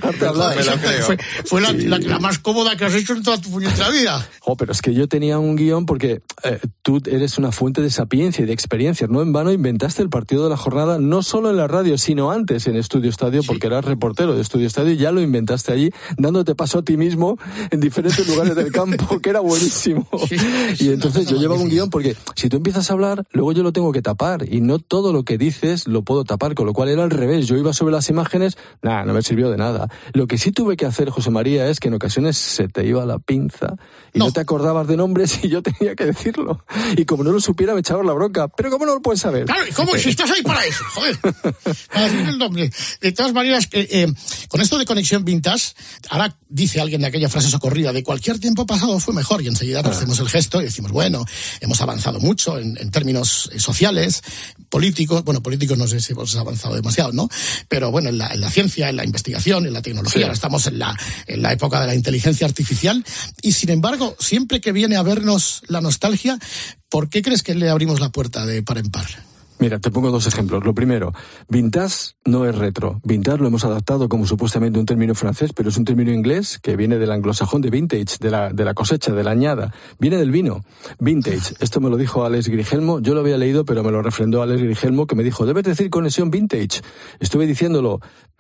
Fue la más cómoda que has hecho en toda tu puñetera vida. Pero es que yo tenía un guión porque tú eres una fuente de sapiencia y de experiencias. No en vano inventaste el partido de la jornada, no solo en la radio, sino antes en Estudio Estadio, porque eras reportero de Estudio Estadio y ya lo inventaste allí, dándote paso a ti mismo en diferentes lugares del campo, que era buenísimo. Y entonces yo llevaba un guión porque si tú empiezas a hablar, luego yo lo tengo que tapar, y no todo lo que dices lo puedo tapar, con lo cual era al revés. Yo iba sobre las imágenes, no me sirvió de nada. Lo que sí tuve que hacer, José María, es que en ocasiones se te iba la pinza y no te acordabas de nombres y yo tenía que decirlo. Y como no lo supiera, me echaban la bronca. Pero ¿cómo no lo puedes saber? Claro, ¿cómo? Si estás ahí para eso, joder. Para decir el nombre. De todas maneras, con esto de Conexión Vintage, ahora dice alguien de aquella frase socorrida, de cualquier tiempo pasado fue mejor, y enseguida nos hacemos el gesto y decimos, bueno, hemos avanzado mucho en términos sociales, políticos. Bueno, políticos no sé si hemos avanzado demasiado, ¿no? Pero bueno, en la ciencia, en la investigación, en la tecnología, ahora estamos en la época de la inteligencia artificial, y sin embargo, siempre que viene a vernos la nostalgia, ¿por qué crees que le abrimos la puerta de par en par? Mira, te pongo 2 ejemplos. Lo primero, vintage no es retro. Vintage lo hemos adaptado como supuestamente un término francés, pero es un término inglés que viene del anglosajón de vintage, de la cosecha, de la añada. Viene del vino. Vintage. Esto me lo dijo Alex Grigelmo. Yo lo había leído, pero me lo refrendó Alex Grigelmo, que me dijo, debes decir Conexión Vintage. Estuve diciéndolo,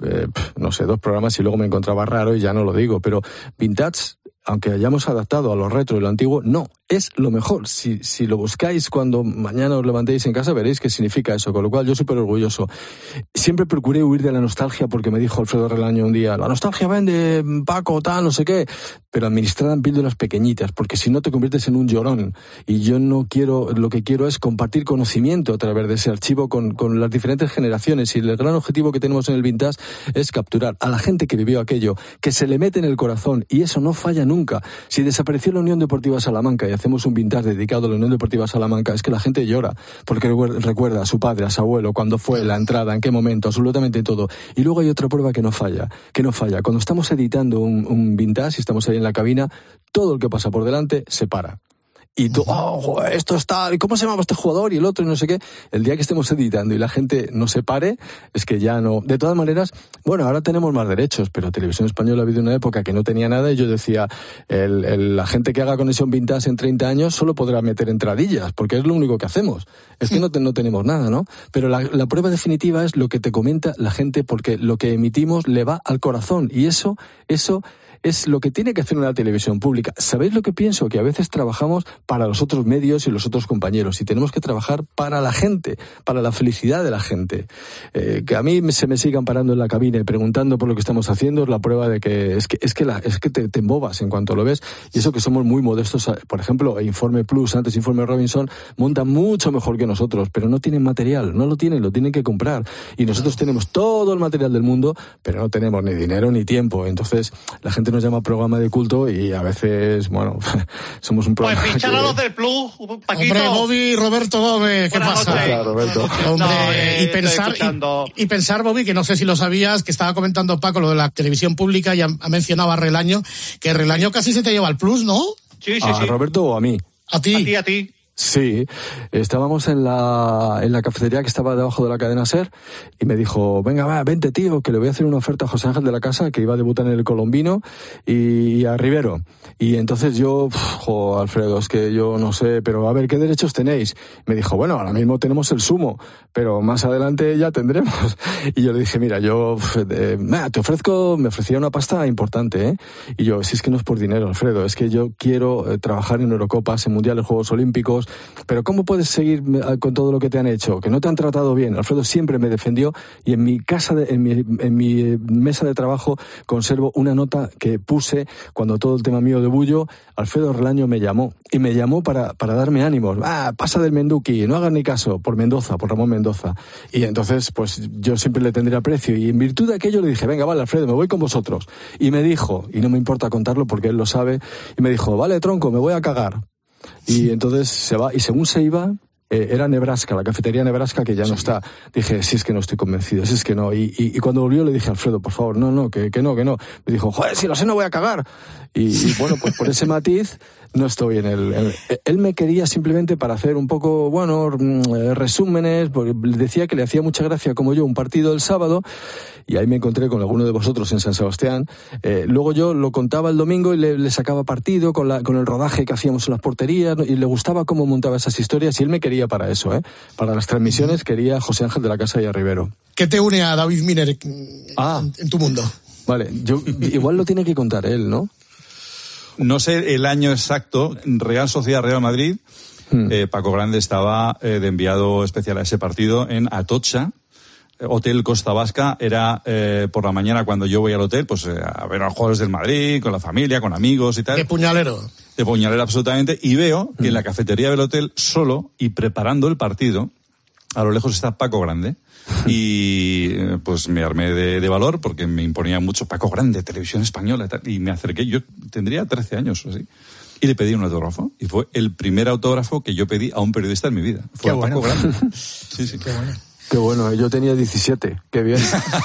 2 programas y luego me encontraba raro y ya no lo digo, pero vintage, aunque hayamos adaptado a lo retro y lo antiguo, no, es lo mejor. Si lo buscáis cuando mañana os levantéis en casa, veréis qué significa eso, con lo cual yo súper orgulloso. Siempre procuré huir de la nostalgia, porque me dijo Alfredo Relaño un día, la nostalgia vende, Paco, tal, no sé qué, pero administrada en píldoras pequeñitas, porque si no te conviertes en un llorón, y yo no quiero, lo que quiero es compartir conocimiento a través de ese archivo con las diferentes generaciones, y el gran objetivo que tenemos en el vintage es capturar a la gente que vivió aquello, que se le mete en el corazón, y eso no falla nunca. Si desapareció la Unión Deportiva Salamanca y hacemos un vintage dedicado a la Unión Deportiva Salamanca, es que la gente llora, porque recuerda a su padre, a su abuelo, cuándo fue la entrada, en qué momento, absolutamente todo. Y luego hay otra prueba que no falla. Cuando estamos editando un vintage y estamos ahí en la cabina, todo el que pasa por delante se para. Y tú, esto está, ¿cómo se llama este jugador? Y el otro, y no sé qué. El día que estemos editando y la gente no se pare, es que ya no. De todas maneras, bueno, ahora tenemos más derechos, pero Televisión Española ha habido una época que no tenía nada, y yo decía, la gente que haga Conexión Vintage en 30 años solo podrá meter entradillas, porque es lo único que hacemos. Es que no tenemos nada, ¿no? Pero la prueba definitiva es lo que te comenta la gente, porque lo que emitimos le va al corazón, y eso es lo que tiene que hacer una televisión pública. ¿Sabéis lo que pienso? Que a veces trabajamos para los otros medios y los otros compañeros, y tenemos que trabajar para la gente, para la felicidad de la gente. Que a mí se me sigan parando en la cabina y preguntando por lo que estamos haciendo es la prueba de que te embobas en cuanto lo ves, y eso que somos muy modestos. Por ejemplo, Informe Plus, antes Informe Robinson, montan mucho mejor que nosotros, pero no tienen material, no lo tienen que comprar, y nosotros tenemos todo el material del mundo, pero no tenemos ni dinero ni tiempo. Entonces la gente nos llama programa de culto y a veces, bueno, somos un programa. Pues fichar a los del Plus, Paquito. Hombre, Bobby, Roberto Gómez, ¿qué pasa? Claro, Roberto. Hombre, y pensar, Bobby, que no sé si lo sabías, que estaba comentando Paco lo de la televisión pública y ha mencionado a Relaño, que Relaño casi se te lleva al Plus, ¿no? Sí. ¿A Roberto o a mí? A ti. A ti. Sí, estábamos en la cafetería que estaba debajo de la cadena SER y me dijo, venga, va, vente tío, que le voy a hacer una oferta a José Ángel de la Casa, que iba a debutar en El Colombino, y a Rivero. Y entonces yo, Alfredo, es que yo no sé, pero a ver, ¿qué derechos tenéis? Me dijo, bueno, ahora mismo tenemos el sumo, pero más adelante ya tendremos. Y yo le dije, mira, yo me ofrecía una pasta importante, ¿eh? Y yo, si es que no es por dinero, Alfredo, es que yo quiero trabajar en Eurocopas, en Mundiales, Juegos Olímpicos. Pero ¿cómo puedes seguir con todo lo que te han hecho? Que no te han tratado bien. Alfredo siempre me defendió, y en mi casa, en mi mesa de trabajo conservo una nota que puse cuando todo el tema mío de Bullo. Alfredo Relaño me llamó para darme ánimos. Pasa del Menduki, no hagas ni caso, por Ramón Mendoza. Y entonces, pues yo siempre le tendría aprecio, y en virtud de aquello le dije, venga, vale, Alfredo, me voy con vosotros. Y me dijo, y no me importa contarlo porque él lo sabe, y me dijo, vale, tronco, me voy a cagar. Y entonces se va, y según se iba, era Nebraska, la cafetería Nebraska, que ya no está. Dije, si es que no estoy convencido, si es que no. Y cuando volvió le dije, Alfredo, por favor, no, que no. Me dijo, joder, si lo sé, no voy a cagar. Y bueno, pues por ese matiz no estoy en él me quería simplemente para hacer un poco, bueno, resúmenes, porque decía que le hacía mucha gracia, como yo, un partido el sábado, y ahí me encontré con alguno de vosotros en San Sebastián. Luego yo lo contaba el domingo y le sacaba partido con el rodaje que hacíamos en las porterías, y le gustaba cómo montaba esas historias, y él me quería para eso, para las transmisiones quería a José Ángel de la Casa y a Rivero. ¿Qué te une a David Miner en tu mundo? Vale, igual lo tiene que contar él, ¿no? No sé el año exacto, Real Sociedad Real Madrid, Paco Grande estaba de enviado especial a ese partido en Atocha, Hotel Costa Vasca. Era por la mañana cuando yo voy al hotel, pues a ver a los jugadores del Madrid, con la familia, con amigos y tal. De puñalero, absolutamente, y veo que en la cafetería del hotel, solo y preparando el partido, a lo lejos está Paco Grande. Y pues me armé de valor, porque me imponía mucho Paco Grande, televisión española y tal, y me acerqué. Yo tendría 13 años o así, y le pedí un autógrafo, y fue el primer autógrafo que yo pedí a un periodista en mi vida. Fue a Paco Grande. Sí. Qué bueno. Qué bueno, yo tenía 17, qué bien.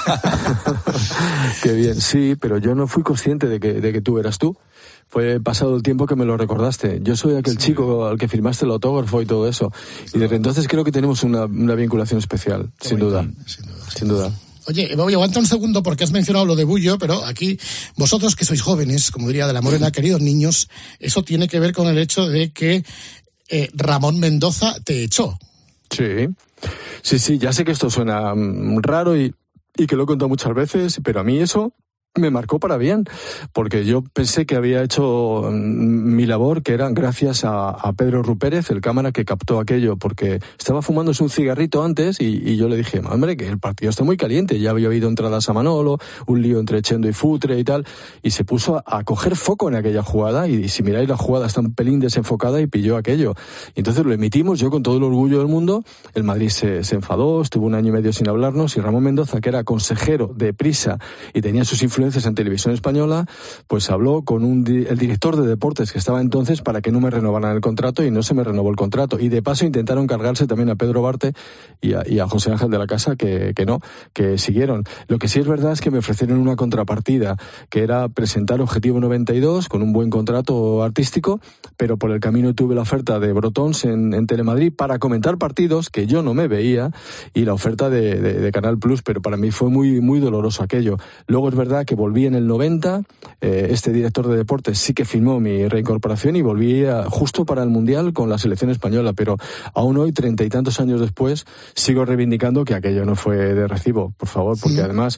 Qué bien, sí, pero yo no fui consciente de que tú eras tú. Fue pasado el tiempo que me lo recordaste. Yo soy aquel chico al que firmaste el autógrafo y todo eso. Y desde entonces creo que tenemos una vinculación especial, sin duda. Oye, Bobby, aguanta un segundo, porque has mencionado lo de Bullo, pero aquí, vosotros que sois jóvenes, como diría de la Morena, queridos niños, eso tiene que ver con el hecho de que Ramón Mendoza te echó. Sí, ya sé que esto suena raro y que lo he contado muchas veces, pero a mí eso me marcó para bien, porque yo pensé que había hecho mi labor, que era gracias a Pedro Rupérez, el cámara que captó aquello, porque estaba fumándose un cigarrito antes y yo le dije, hombre, que el partido está muy caliente, ya había habido entradas a Manolo, un lío entre Chendo y Futre y tal, y se puso a coger foco en aquella jugada, y si miráis la jugada está un pelín desenfocada, y pilló aquello. Y entonces lo emitimos, yo con todo el orgullo del mundo. El Madrid se enfadó, estuvo 1 año y medio sin hablarnos, y Ramón Mendoza, que era consejero de Prisa y tenía sus influencias en Televisión Española, pues habló con el director de deportes que estaba entonces para que no me renovaran el contrato, y no se me renovó el contrato. Y de paso intentaron cargarse también a Pedro Barte y a José Ángel de la Casa, que siguieron. Lo que sí es verdad es que me ofrecieron una contrapartida, que era presentar Objetivo 92 con un buen contrato artístico, pero por el camino tuve la oferta de Brotons en Telemadrid para comentar partidos que yo no me veía, y la oferta de Canal Plus, pero para mí fue muy, muy doloroso aquello. Luego es verdad que volví en el 90, este director de deportes sí que firmó mi reincorporación, y volví justo para el Mundial con la selección española, pero aún hoy, 30 y tantos años después, sigo reivindicando que aquello no fue de recibo, por favor, porque además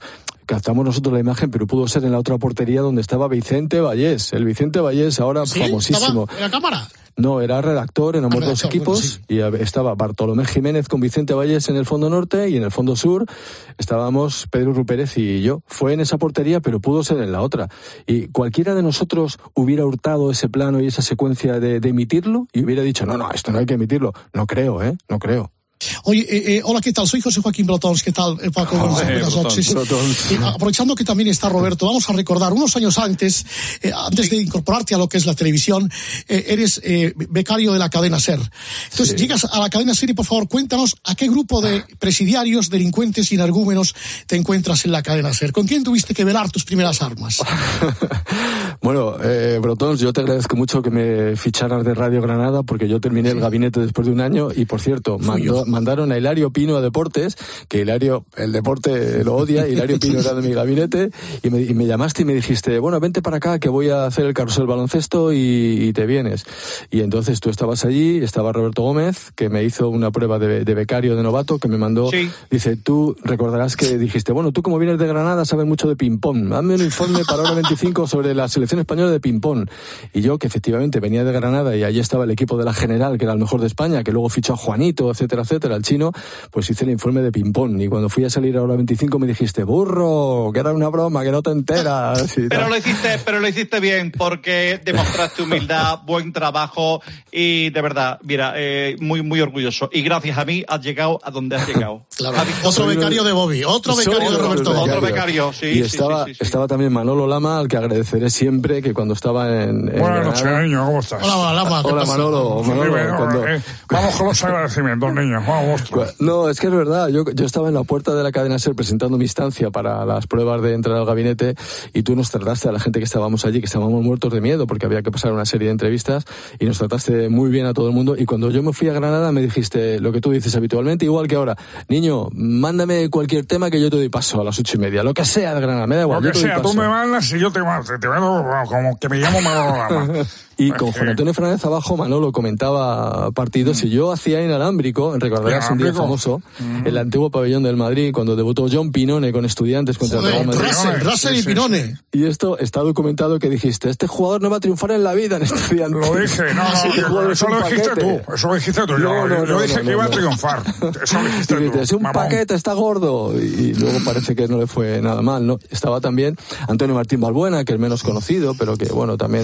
captamos nosotros la imagen, pero pudo ser en la otra portería donde estaba Vicente Vallés. El Vicente Vallés, ahora ¿Sí? famosísimo. ¿Estaba en la cámara? No, era redactor en ambos dos equipos, bueno, sí. Y estaba Bartolomé Jiménez con Vicente Vallés en el fondo norte, y en el fondo sur estábamos Pedro Rupérez y yo. Fue en esa portería, pero pudo ser en la otra. Y cualquiera de nosotros hubiera hurtado ese plano y esa secuencia de emitirlo y hubiera dicho, no, esto no hay que emitirlo. No creo, no creo. Oye, hola, ¿qué tal? Soy José Joaquín Brotons, ¿qué tal, Paco? Buenas noches. Aprovechando que también está Roberto, vamos a recordar, unos años antes de incorporarte a lo que es la televisión, eres becario de la cadena SER. Entonces, llegas a la cadena SER y, por favor, cuéntanos a qué grupo de presidiarios, delincuentes y energúmenos te encuentras en la cadena SER. ¿Con quién tuviste que velar tus primeras armas? Bueno, Brotons, yo te agradezco mucho que me ficharas de Radio Granada, porque yo terminé el gabinete después de un año y, por cierto, mandaron a Hilario Pino a Deportes, que Hilario, el deporte lo odia, Hilario Pino era de mi gabinete, y me llamaste y me dijiste, bueno, vente para acá que voy a hacer el carrusel baloncesto y te vienes. Y entonces tú estabas allí, estaba Roberto Gómez, que me hizo una prueba de becario de novato, que me mandó, dice, tú recordarás que dijiste, bueno, tú como vienes de Granada sabes mucho de ping-pong, dame un informe para hora 25 sobre la selección española de ping-pong. Y yo, que efectivamente venía de Granada y allí estaba el equipo de la General, que era el mejor de España, que luego fichó a Juanito, etcétera, el chino, pues hice el informe de ping-pong. Y cuando fui a salir a hora 25 me dijiste, burro, que era una broma, que no te enteras. Pero lo hiciste bien, porque demostraste humildad, buen trabajo, y de verdad, mira, muy, muy orgulloso. Y gracias a mí has llegado a donde has llegado. Claro. Otro becario de Bobby, otro becario de Roberto Gómez. Otro becario, sí. Y estaba también Manolo Lama, al que agradeceré siempre, que cuando estaba en Buenas noches, niño, ¿cómo estás? Hola, Lama. Hola, Manolo. Vamos con los agradecimientos, niños. No, es que es verdad, yo estaba en la puerta de la cadena SER presentando mi instancia para las pruebas de entrar al gabinete, y tú nos trataste a la gente que estábamos allí, que estábamos muertos de miedo porque había que pasar una serie de entrevistas, y nos trataste muy bien a todo el mundo. Y cuando yo me fui a Granada me dijiste lo que tú dices habitualmente, igual que ahora, niño, mándame cualquier tema que yo te doy paso a las 8:30, lo que sea de Granada, me da igual. Lo que sea, tú me mandas y yo te mando como que me llamo Manolo Lama. Y con Juan Antonio Fernández abajo, Manolo comentaba partidos y yo hacía inalámbrico. Recordarás un día famoso, el antiguo pabellón del Madrid, cuando debutó John Pinone con Estudiantes contra el Real Madrid. Russell y Pinone. Y esto está documentado, que dijiste, este jugador no va a triunfar en la vida en Estudiantes. Lo dije, eso lo dijiste tú. Yo dije que iba a triunfar. Eso lo dijiste tú. Es un paquete, está gordo. Y luego parece que no le fue nada mal, ¿no? Estaba también Antonio Martín Balbuena, que es menos conocido, pero que, bueno, también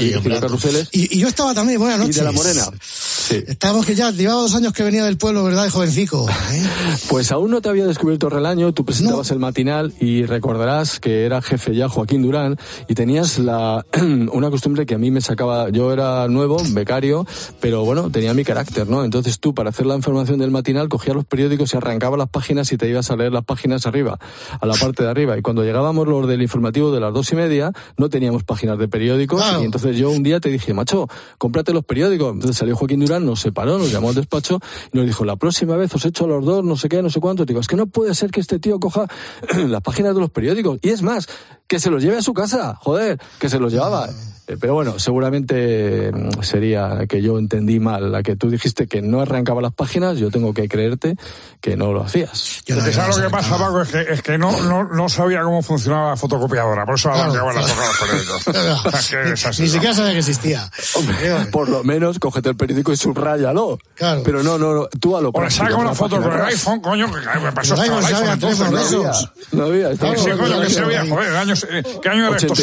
y yo estaba también, buenas noches. Y de La Morena. Sí. Estábamos, que ya llevaba 2 años que venía del pueblo, ¿verdad? De jovencico. Pues aún no te había descubierto Relaño, tú presentabas el matinal, y recordarás que era jefe ya Joaquín Durán, y tenías una costumbre que a mí me sacaba. Yo era nuevo, becario, pero bueno, tenía mi carácter, ¿no? Entonces tú, para hacer la información del matinal, cogías los periódicos y arrancabas las páginas y te ibas a leer las páginas arriba, a la parte de arriba. Y cuando llegábamos los del informativo de las 2:30, no teníamos páginas de periódicos, y entonces yo un día te dije, macho, cómprate los periódicos. Entonces salió Joaquín Durán, nos separó, nos llamó al despacho y nos dijo, la próxima vez os echo a los dos, no sé qué, no sé cuánto. Digo, es que no puede ser que este tío coja las páginas de los periódicos. Y es más, que se los lleve a su casa, joder, que se los llevaba. Pero bueno, seguramente sería que yo entendí mal, la que tú dijiste que no arrancaba las páginas, yo tengo que creerte que no lo hacías. ¿Sabes lo que pasa, Paco? Es que no sabía cómo funcionaba la fotocopiadora, por eso arrancaba las hojas de los periódicos. Ni siquiera sabía que existía. Hombre, por lo menos cógete el periódico y subráyalo. Claro. Pero no, tú a lo práctico. Saca una foto con el iPhone, coño, que me pasó hasta el iPhone entonces. No había. Sí, coño, que se veía, joder, ¿qué año era esto?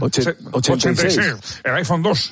86. El iPhone 2.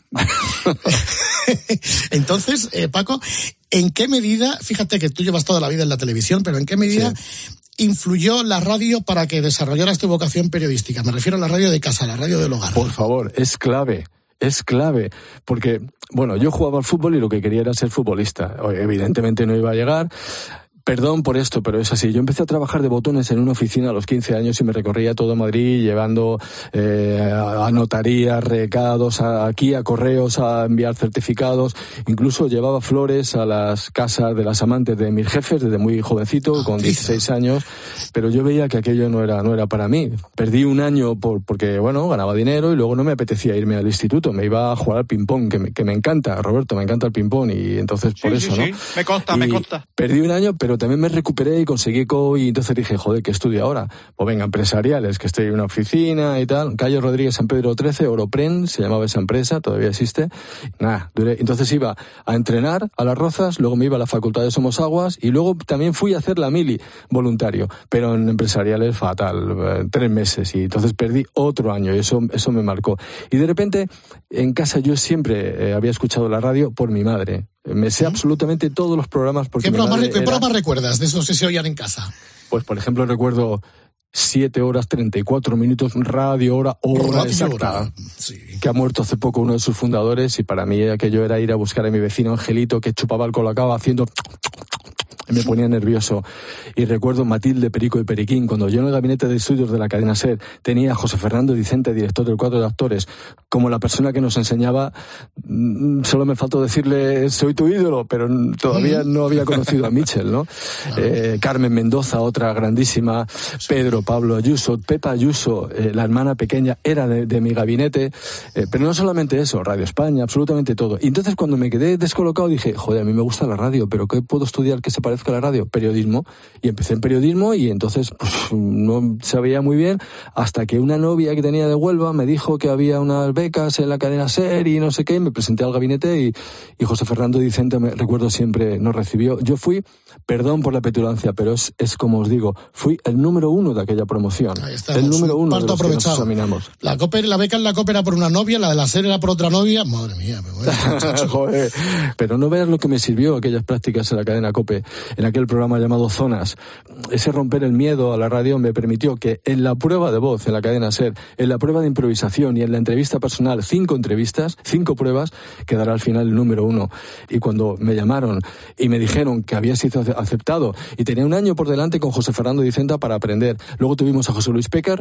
Entonces, Paco, ¿en qué medida, fíjate que tú llevas toda la vida en la televisión, pero en qué medida influyó la radio para que desarrollaras tu vocación periodística? Me refiero a la radio de casa, la radio del hogar. Por favor, es clave, porque, bueno, yo jugaba al fútbol y lo que quería era ser futbolista. Evidentemente no iba a llegar. Perdón por esto, pero es así. Yo empecé a trabajar de botones en una oficina a los 15 años y me recorría todo Madrid llevando a notarías, recados, aquí a correos, a enviar certificados. Incluso llevaba flores a las casas de las amantes de mis jefes desde muy jovencito, con 16 años. Pero yo veía que aquello no era para mí. Perdí un año porque, bueno, ganaba dinero y luego no me apetecía irme al instituto. Me iba a jugar al ping-pong, que me encanta, Roberto, me encanta el ping-pong y entonces por eso, ¿no? Sí, me consta. Perdí un año, pero también me recuperé y conseguí y entonces dije, joder, ¿qué estudio ahora? Pues venga, empresariales, que estoy en una oficina y tal. Calle Rodríguez, San Pedro 13, Oropren, se llamaba esa empresa, todavía existe. Nada, entonces iba a entrenar a Las Rozas, luego me iba a la Facultad de Somosaguas y luego también fui a hacer la mili voluntario, pero en empresariales fatal, 3 meses, y entonces perdí otro año y eso me marcó. Y de repente, en casa yo siempre había escuchado la radio por mi madre. Me sé absolutamente todos los programas. Porque ¿Qué programas recuerdas de esos que se oían en casa? Pues, por ejemplo, recuerdo 7 horas 34 minutos, hora exacta. Sí. Que ha muerto hace poco uno de sus fundadores, y para mí aquello era ir a buscar a mi vecino Angelito, que chupaba el colacao haciendo... Me ponía nervioso. Y recuerdo Matilde, Perico y Periquín, cuando yo en el gabinete de estudios de la cadena SER tenía a José Fernando Dicente, director del cuadro de actores, como la persona que nos enseñaba. Solo me faltó decirle, soy tu ídolo, pero todavía no había conocido a Mitchell, ¿no? Carmen Mendoza, otra grandísima, Pedro Pablo Ayuso, Pepa Ayuso, la hermana pequeña, era de mi gabinete, pero no solamente eso, Radio España, absolutamente todo. Y entonces cuando me quedé descolocado dije, joder, a mí me gusta la radio, pero ¿qué puedo estudiar que se parezca a la radio? Periodismo. Y empecé en periodismo y entonces no sabía muy bien, hasta que una novia que tenía de Huelva me dijo que había unas becas en la cadena SER y no sé qué, y me presenté al gabinete y José Fernando Dicente, me recuerdo siempre, nos recibió. Yo fui, perdón por la petulancia, pero es como os digo, fui el número 1 de aquella promoción. El número 1 de los que nos examinamos. La beca en la COPE era por una novia, la de la SER era por otra novia. Madre mía, joder. Pero no veas lo que me sirvió aquellas prácticas en la cadena COPE, en aquel programa llamado Zonas. Ese romper el miedo a la radio me permitió que en la prueba de voz en la cadena SER, en la prueba de improvisación y en la entrevista personal, 5 entrevistas, 5 pruebas, quedara al final el número 1. Y cuando me llamaron y me dijeron que había sido aceptado y tenía un año por delante con José Fernando Dicenta para aprender. Luego tuvimos a José Luis Pécar,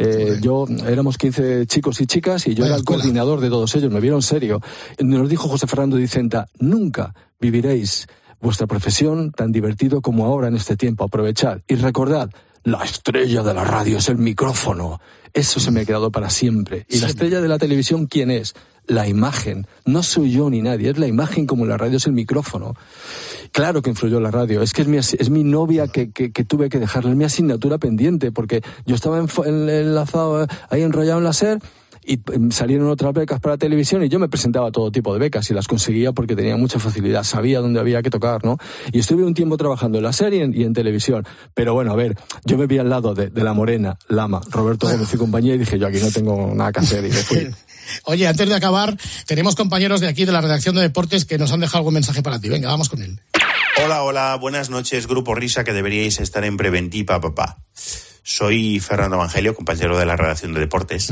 éramos 15 chicos y chicas y yo era el coordinador de todos ellos, me vieron serio. Nos dijo José Fernando Dicenta, nunca viviréis vuestra profesión tan divertido como ahora en este tiempo. Aprovechad y recordad, la estrella de la radio es el micrófono. Eso se me ha quedado para siempre. Y la estrella de la televisión, ¿quién es? La imagen. No soy yo ni nadie, es la imagen, como la radio es el micrófono. Claro que influyó la radio, es que es mi novia que tuve que dejarle, es mi asignatura pendiente, porque yo estaba enlazado, ahí enrollado en la SER, y salieron otras becas para televisión y yo me presentaba a todo tipo de becas y las conseguía porque tenía mucha facilidad, sabía dónde había que tocar, ¿no? Y estuve un tiempo trabajando en la serie y en televisión. Pero bueno, a ver, yo me vi al lado de La Morena, Lama, Roberto Gómez y compañía y dije, yo aquí no tengo nada que hacer y me fui. Oye, antes de acabar, tenemos compañeros de aquí de la redacción de deportes que nos han dejado algún mensaje para ti. Venga, vamos con él. Hola, buenas noches, Grupo Risa, que deberíais estar en Preventiva, papá. Soy Fernando Evangelio, compañero de la redacción de deportes.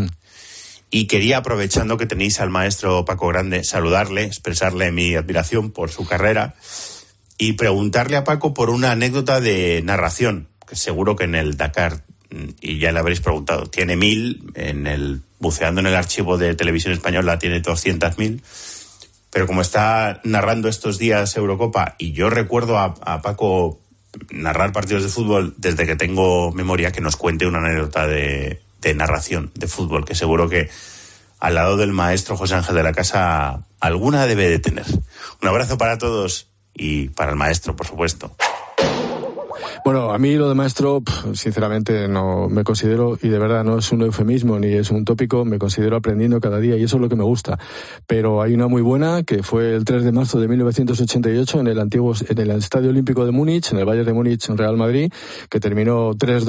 Y quería, aprovechando que tenéis al maestro Paco Grande, saludarle, expresarle mi admiración por su carrera y preguntarle a Paco por una anécdota de narración, que seguro que en el Dakar, y ya le habréis preguntado, tiene 1000, buceando en el archivo de Televisión Española tiene 200.000, pero como está narrando estos días Eurocopa, y yo recuerdo a Paco narrar partidos de fútbol desde que tengo memoria, que nos cuente una anécdota de narración de fútbol, que seguro que al lado del maestro José Ángel de la Casa alguna debe de tener. Un abrazo para todos y para el maestro, por supuesto. Bueno, a mí lo de maestro, sinceramente, no me considero, y de verdad no es un eufemismo ni es un tópico, me considero aprendiendo cada día y eso es lo que me gusta. Pero hay una muy buena que fue el 3 de marzo de 1988 en el Estadio Olímpico de Múnich, en el Bayern de Múnich, en Real Madrid, que terminó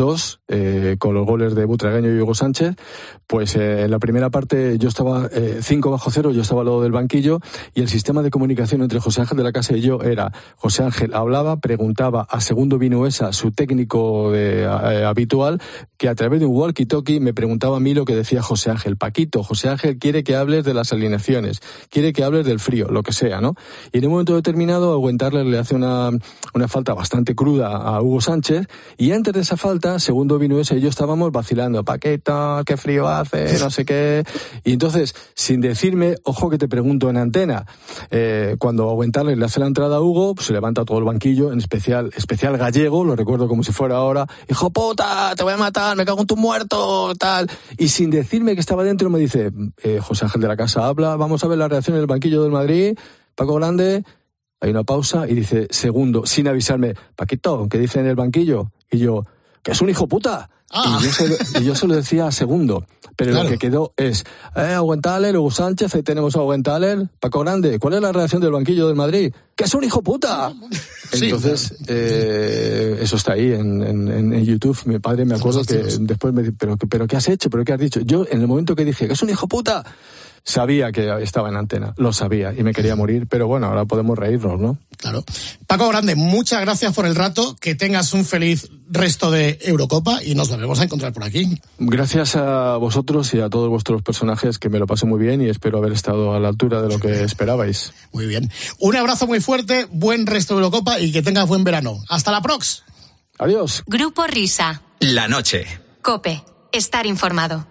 3-2 con los goles de Butragueño y Hugo Sánchez. Pues en la primera parte yo estaba 5-0, yo estaba al lado del banquillo y el sistema de comunicación entre José Ángel de la Casa y yo era, José Ángel hablaba, preguntaba a Segundo Vinuesa, su técnico habitual, que a través de un walkie-talkie me preguntaba a mí lo que decía José Ángel. Paquito, José Ángel quiere que hables de las alineaciones, quiere que hables del frío, lo que sea, ¿no? Y en un momento determinado, Aguentarle le hace una falta bastante cruda a Hugo Sánchez, y antes de esa falta, Segundo Vinuesa y yo estábamos vacilando, Paquito, qué frío hace, no sé qué, y entonces, sin decirme, ojo que te pregunto en antena, cuando Aguentarle le hace la entrada a Hugo, pues se levanta todo el banquillo, en especial gallego, lo recuerdo como si fuera ahora, hijo puta, te voy a matar, me cago en tu muerto, tal. Y sin decirme que estaba dentro me dice, José Ángel de la Casa habla, vamos a ver la reacción en el banquillo del Madrid, Paco Grande, hay una pausa y dice segundo, sin avisarme, Paquito, ¿qué dice en el banquillo? Y yo, que es un hijo puta. Y yo se lo decía a segundo. Pero claro, lo que quedó es, Aguentaler, Hugo Sánchez, ahí tenemos a Aguentaler, Paco Grande, ¿cuál es la reacción del banquillo del Madrid? ¡Que es un hijo puta! Sí, entonces, eso está ahí en YouTube. Mi padre, me acuerdo que después me dice, ¿pero qué has hecho? ¿Pero qué has dicho? Yo, en el momento que dije, que es un hijo puta, sabía que estaba en antena, lo sabía y me quería morir, pero bueno, ahora podemos reírnos, ¿no? Claro. Paco Grande, muchas gracias por el rato, que tengas un feliz resto de Eurocopa y nos volvemos a encontrar por aquí. Gracias a vosotros y a todos vuestros personajes, que me lo pasé muy bien y espero haber estado a la altura de lo que esperabais. Muy bien. Un abrazo muy fuerte, buen resto de Eurocopa y que tengas buen verano. ¡Hasta la prox! Adiós. Grupo Risa. La noche. COPE. Estar informado.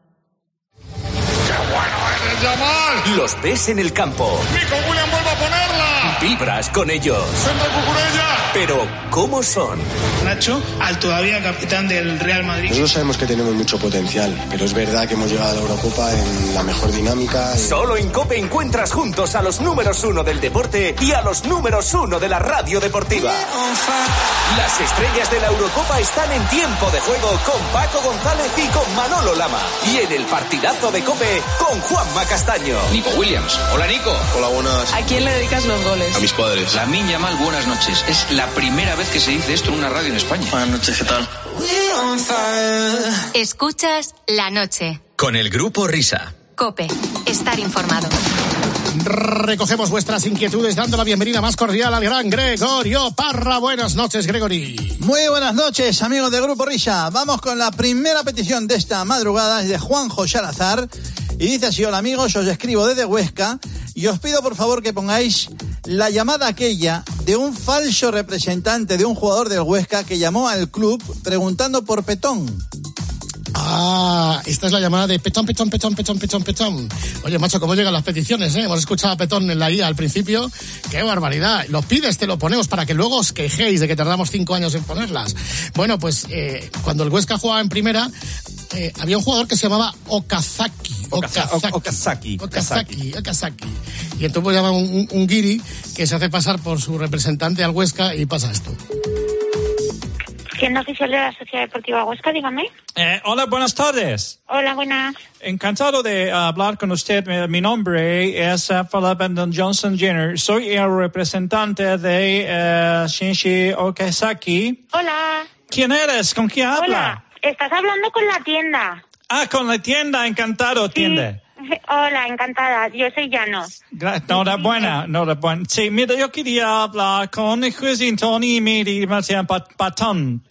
Yamal. Los ves en el campo. Nico Williams vuelve a ponerla. Vibras con ellos. Centro Cucurella. Pero, ¿cómo son? Nacho, al todavía capitán del Real Madrid. Nosotros sabemos que tenemos mucho potencial, pero es verdad que hemos llegado a la Eurocopa en la mejor dinámica. Solo en COPE encuentras juntos a los números 1 del deporte y a los números 1 de la radio deportiva. Las estrellas de la Eurocopa están en tiempo de juego con Paco González y con Manolo Lama. Y en el partidazo de COPE con Juanma Castaño. Nico Williams. Hola, Nico. Hola, buenas. ¿A quién le dedicas los goles? A mis padres. Lamine Yamal, buenas noches. Es la primera vez que se dice esto en una radio en España. Buenas noches, ¿qué tal? Escuchas La Noche. Con el Grupo Risa. COPE. Estar informado. Recogemos vuestras inquietudes dando la bienvenida más cordial al gran Gregorio Parra. Buenas noches, Gregory. Muy buenas noches, amigos del Grupo Risa. Vamos con la primera petición de esta madrugada, es de Juanjo Salazar. Y dice así: hola amigos, os escribo desde Huesca y os pido por favor que pongáis la llamada aquella de un falso representante de un jugador del Huesca que llamó al club preguntando por Petón. Esta es la llamada de Petón. Oye, macho, ¿cómo llegan las peticiones, eh? Hemos escuchado a Petón en la IA al principio. ¡Qué barbaridad! Los pides, te lo ponemos para que luego os quejéis de que tardamos 5 años en ponerlas. Bueno, pues cuando el Huesca jugaba en primera, había un jugador que se llamaba Okazaki. Y entonces pues llama un guiri que se hace pasar por su representante al Huesca y pasa esto. Tienda oficial de la Sociedad Deportiva Huesca, dígame. Hola, buenas tardes. Hola, buenas. Encantado de hablar con usted. Mi nombre es Philip Johnson Jr. Soy el representante de Shinji Okazaki. Hola. ¿Quién eres? ¿Con quién habla? Hola, estás hablando con la tienda. Con la tienda. Encantado, tienda. Sí. Hola, encantada. Yo soy Llanos. Enhorabuena. Sí, mira, yo quería hablar con José Antonio y Patón.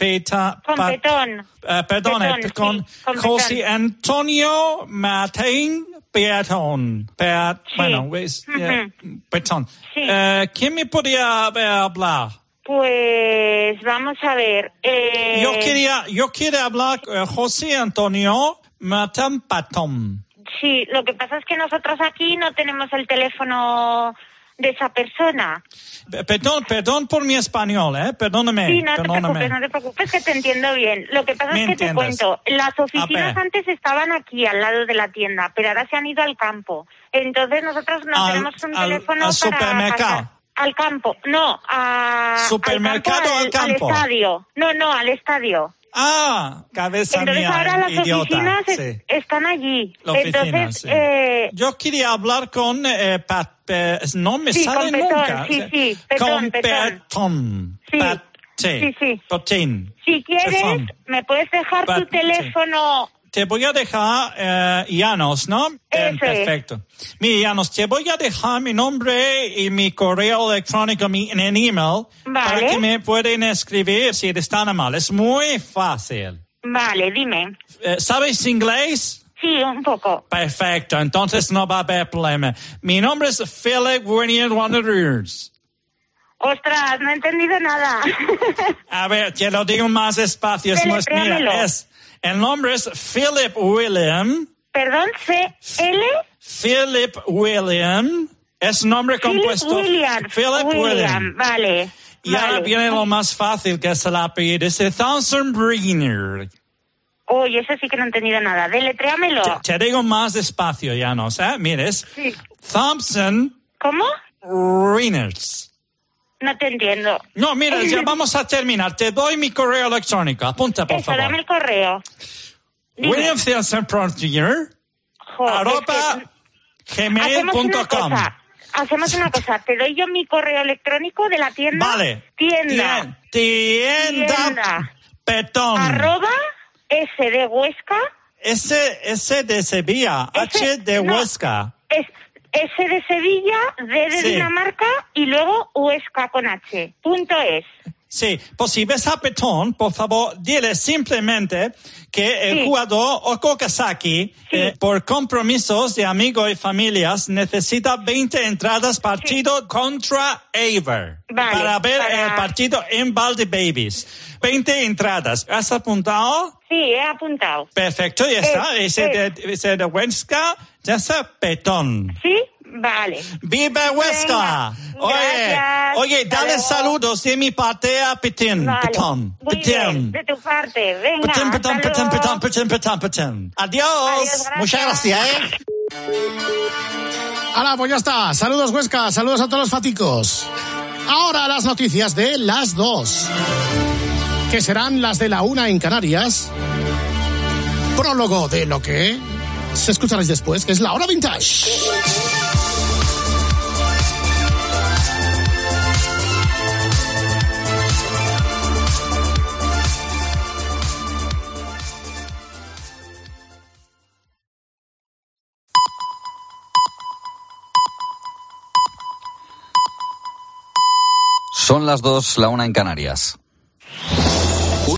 Con José Antonio Martín Petón. Bueno, Petón. Sí. ¿Quién me podría hablar? Pues vamos a ver. Yo quería hablar con José Antonio Martín Petón. Sí, lo que pasa es que nosotros aquí no tenemos el teléfono de esa persona. Perdón por mi español, perdóname. Sí, no te preocupes, que te entiendo bien. Lo que pasa es que te cuento, las oficinas antes estaban aquí, al lado de la tienda, pero ahora se han ido al campo. Entonces nosotros no tenemos un teléfono al supermercado. Al campo, no, ¿Supermercado al campo? Al estadio. No, al estadio. Cabeza entonces mía, ahora las idiota. oficinas sí. están allí. Entonces, sí. Yo quería hablar con no me sale nunca. Sí, con Petón. Sí. Petón. Si quieres, me puedes dejar tu teléfono. Sí. Te voy a dejar Llanos, ¿no? Perfecto. Mira, Llanos, te voy a dejar mi nombre y mi correo electrónico en el email para que me pueden escribir si eres tan amable. Es muy fácil. Vale, dime. ¿Sabes inglés? Sí, un poco. Perfecto, entonces no va a haber problema. Mi nombre es Philip William Wanderers. Ostras, no he entendido nada. A ver, te lo digo más despacio. El nombre es Philip William. ¿Perdón? ¿C-L? Philip William. Es nombre compuesto. Philip William. Vale. Y ahora viene lo más fácil, que es el apellido. Es Thompson Briner. Oye, eso sí que no he entendido nada. Deletréamelo. Te digo más despacio, Llanos, Mires. Sí. Thompson. ¿Cómo? Briners. No te entiendo. No, mira, ya vamos a terminar. Te doy mi correo electrónico. Apunta, por favor. Dame el correo. William Thielsen Jr. @gmail.com. Hacemos una cosa. Te doy yo mi correo electrónico de la tienda. Vale. Tienda. Petón. @S de Huesca. S de Sevilla. H de Huesca. S de Sevilla, D de Dinamarca y luego Huesca con H. .es. Sí, pues si ves a Petón, por favor, dile simplemente que el jugador Okazaki, por compromisos de amigos y familias, necesita 20 entradas partido contra Eibar. Para ver el partido en Valdebabies. 20 entradas. ¿Has apuntado? Sí, he apuntado. Perfecto, ya está. Ese de Huesca, ya está Petón. Sí, vale. ¡Viva Huesca! Oye, dale saludos de mi parte a Petón. Vale. Petón. Muy bien, de tu parte. Venga, Petón. Adiós. Muchas gracias, ¡Hala, pues ya está! Saludos, Huesca. Saludos a todos los faticos. Ahora las noticias de las 2. Que serán las de la 1 en Canarias. Prólogo de lo que se escucharéis después, que es la hora vintage. Son las 2, la 1 en Canarias.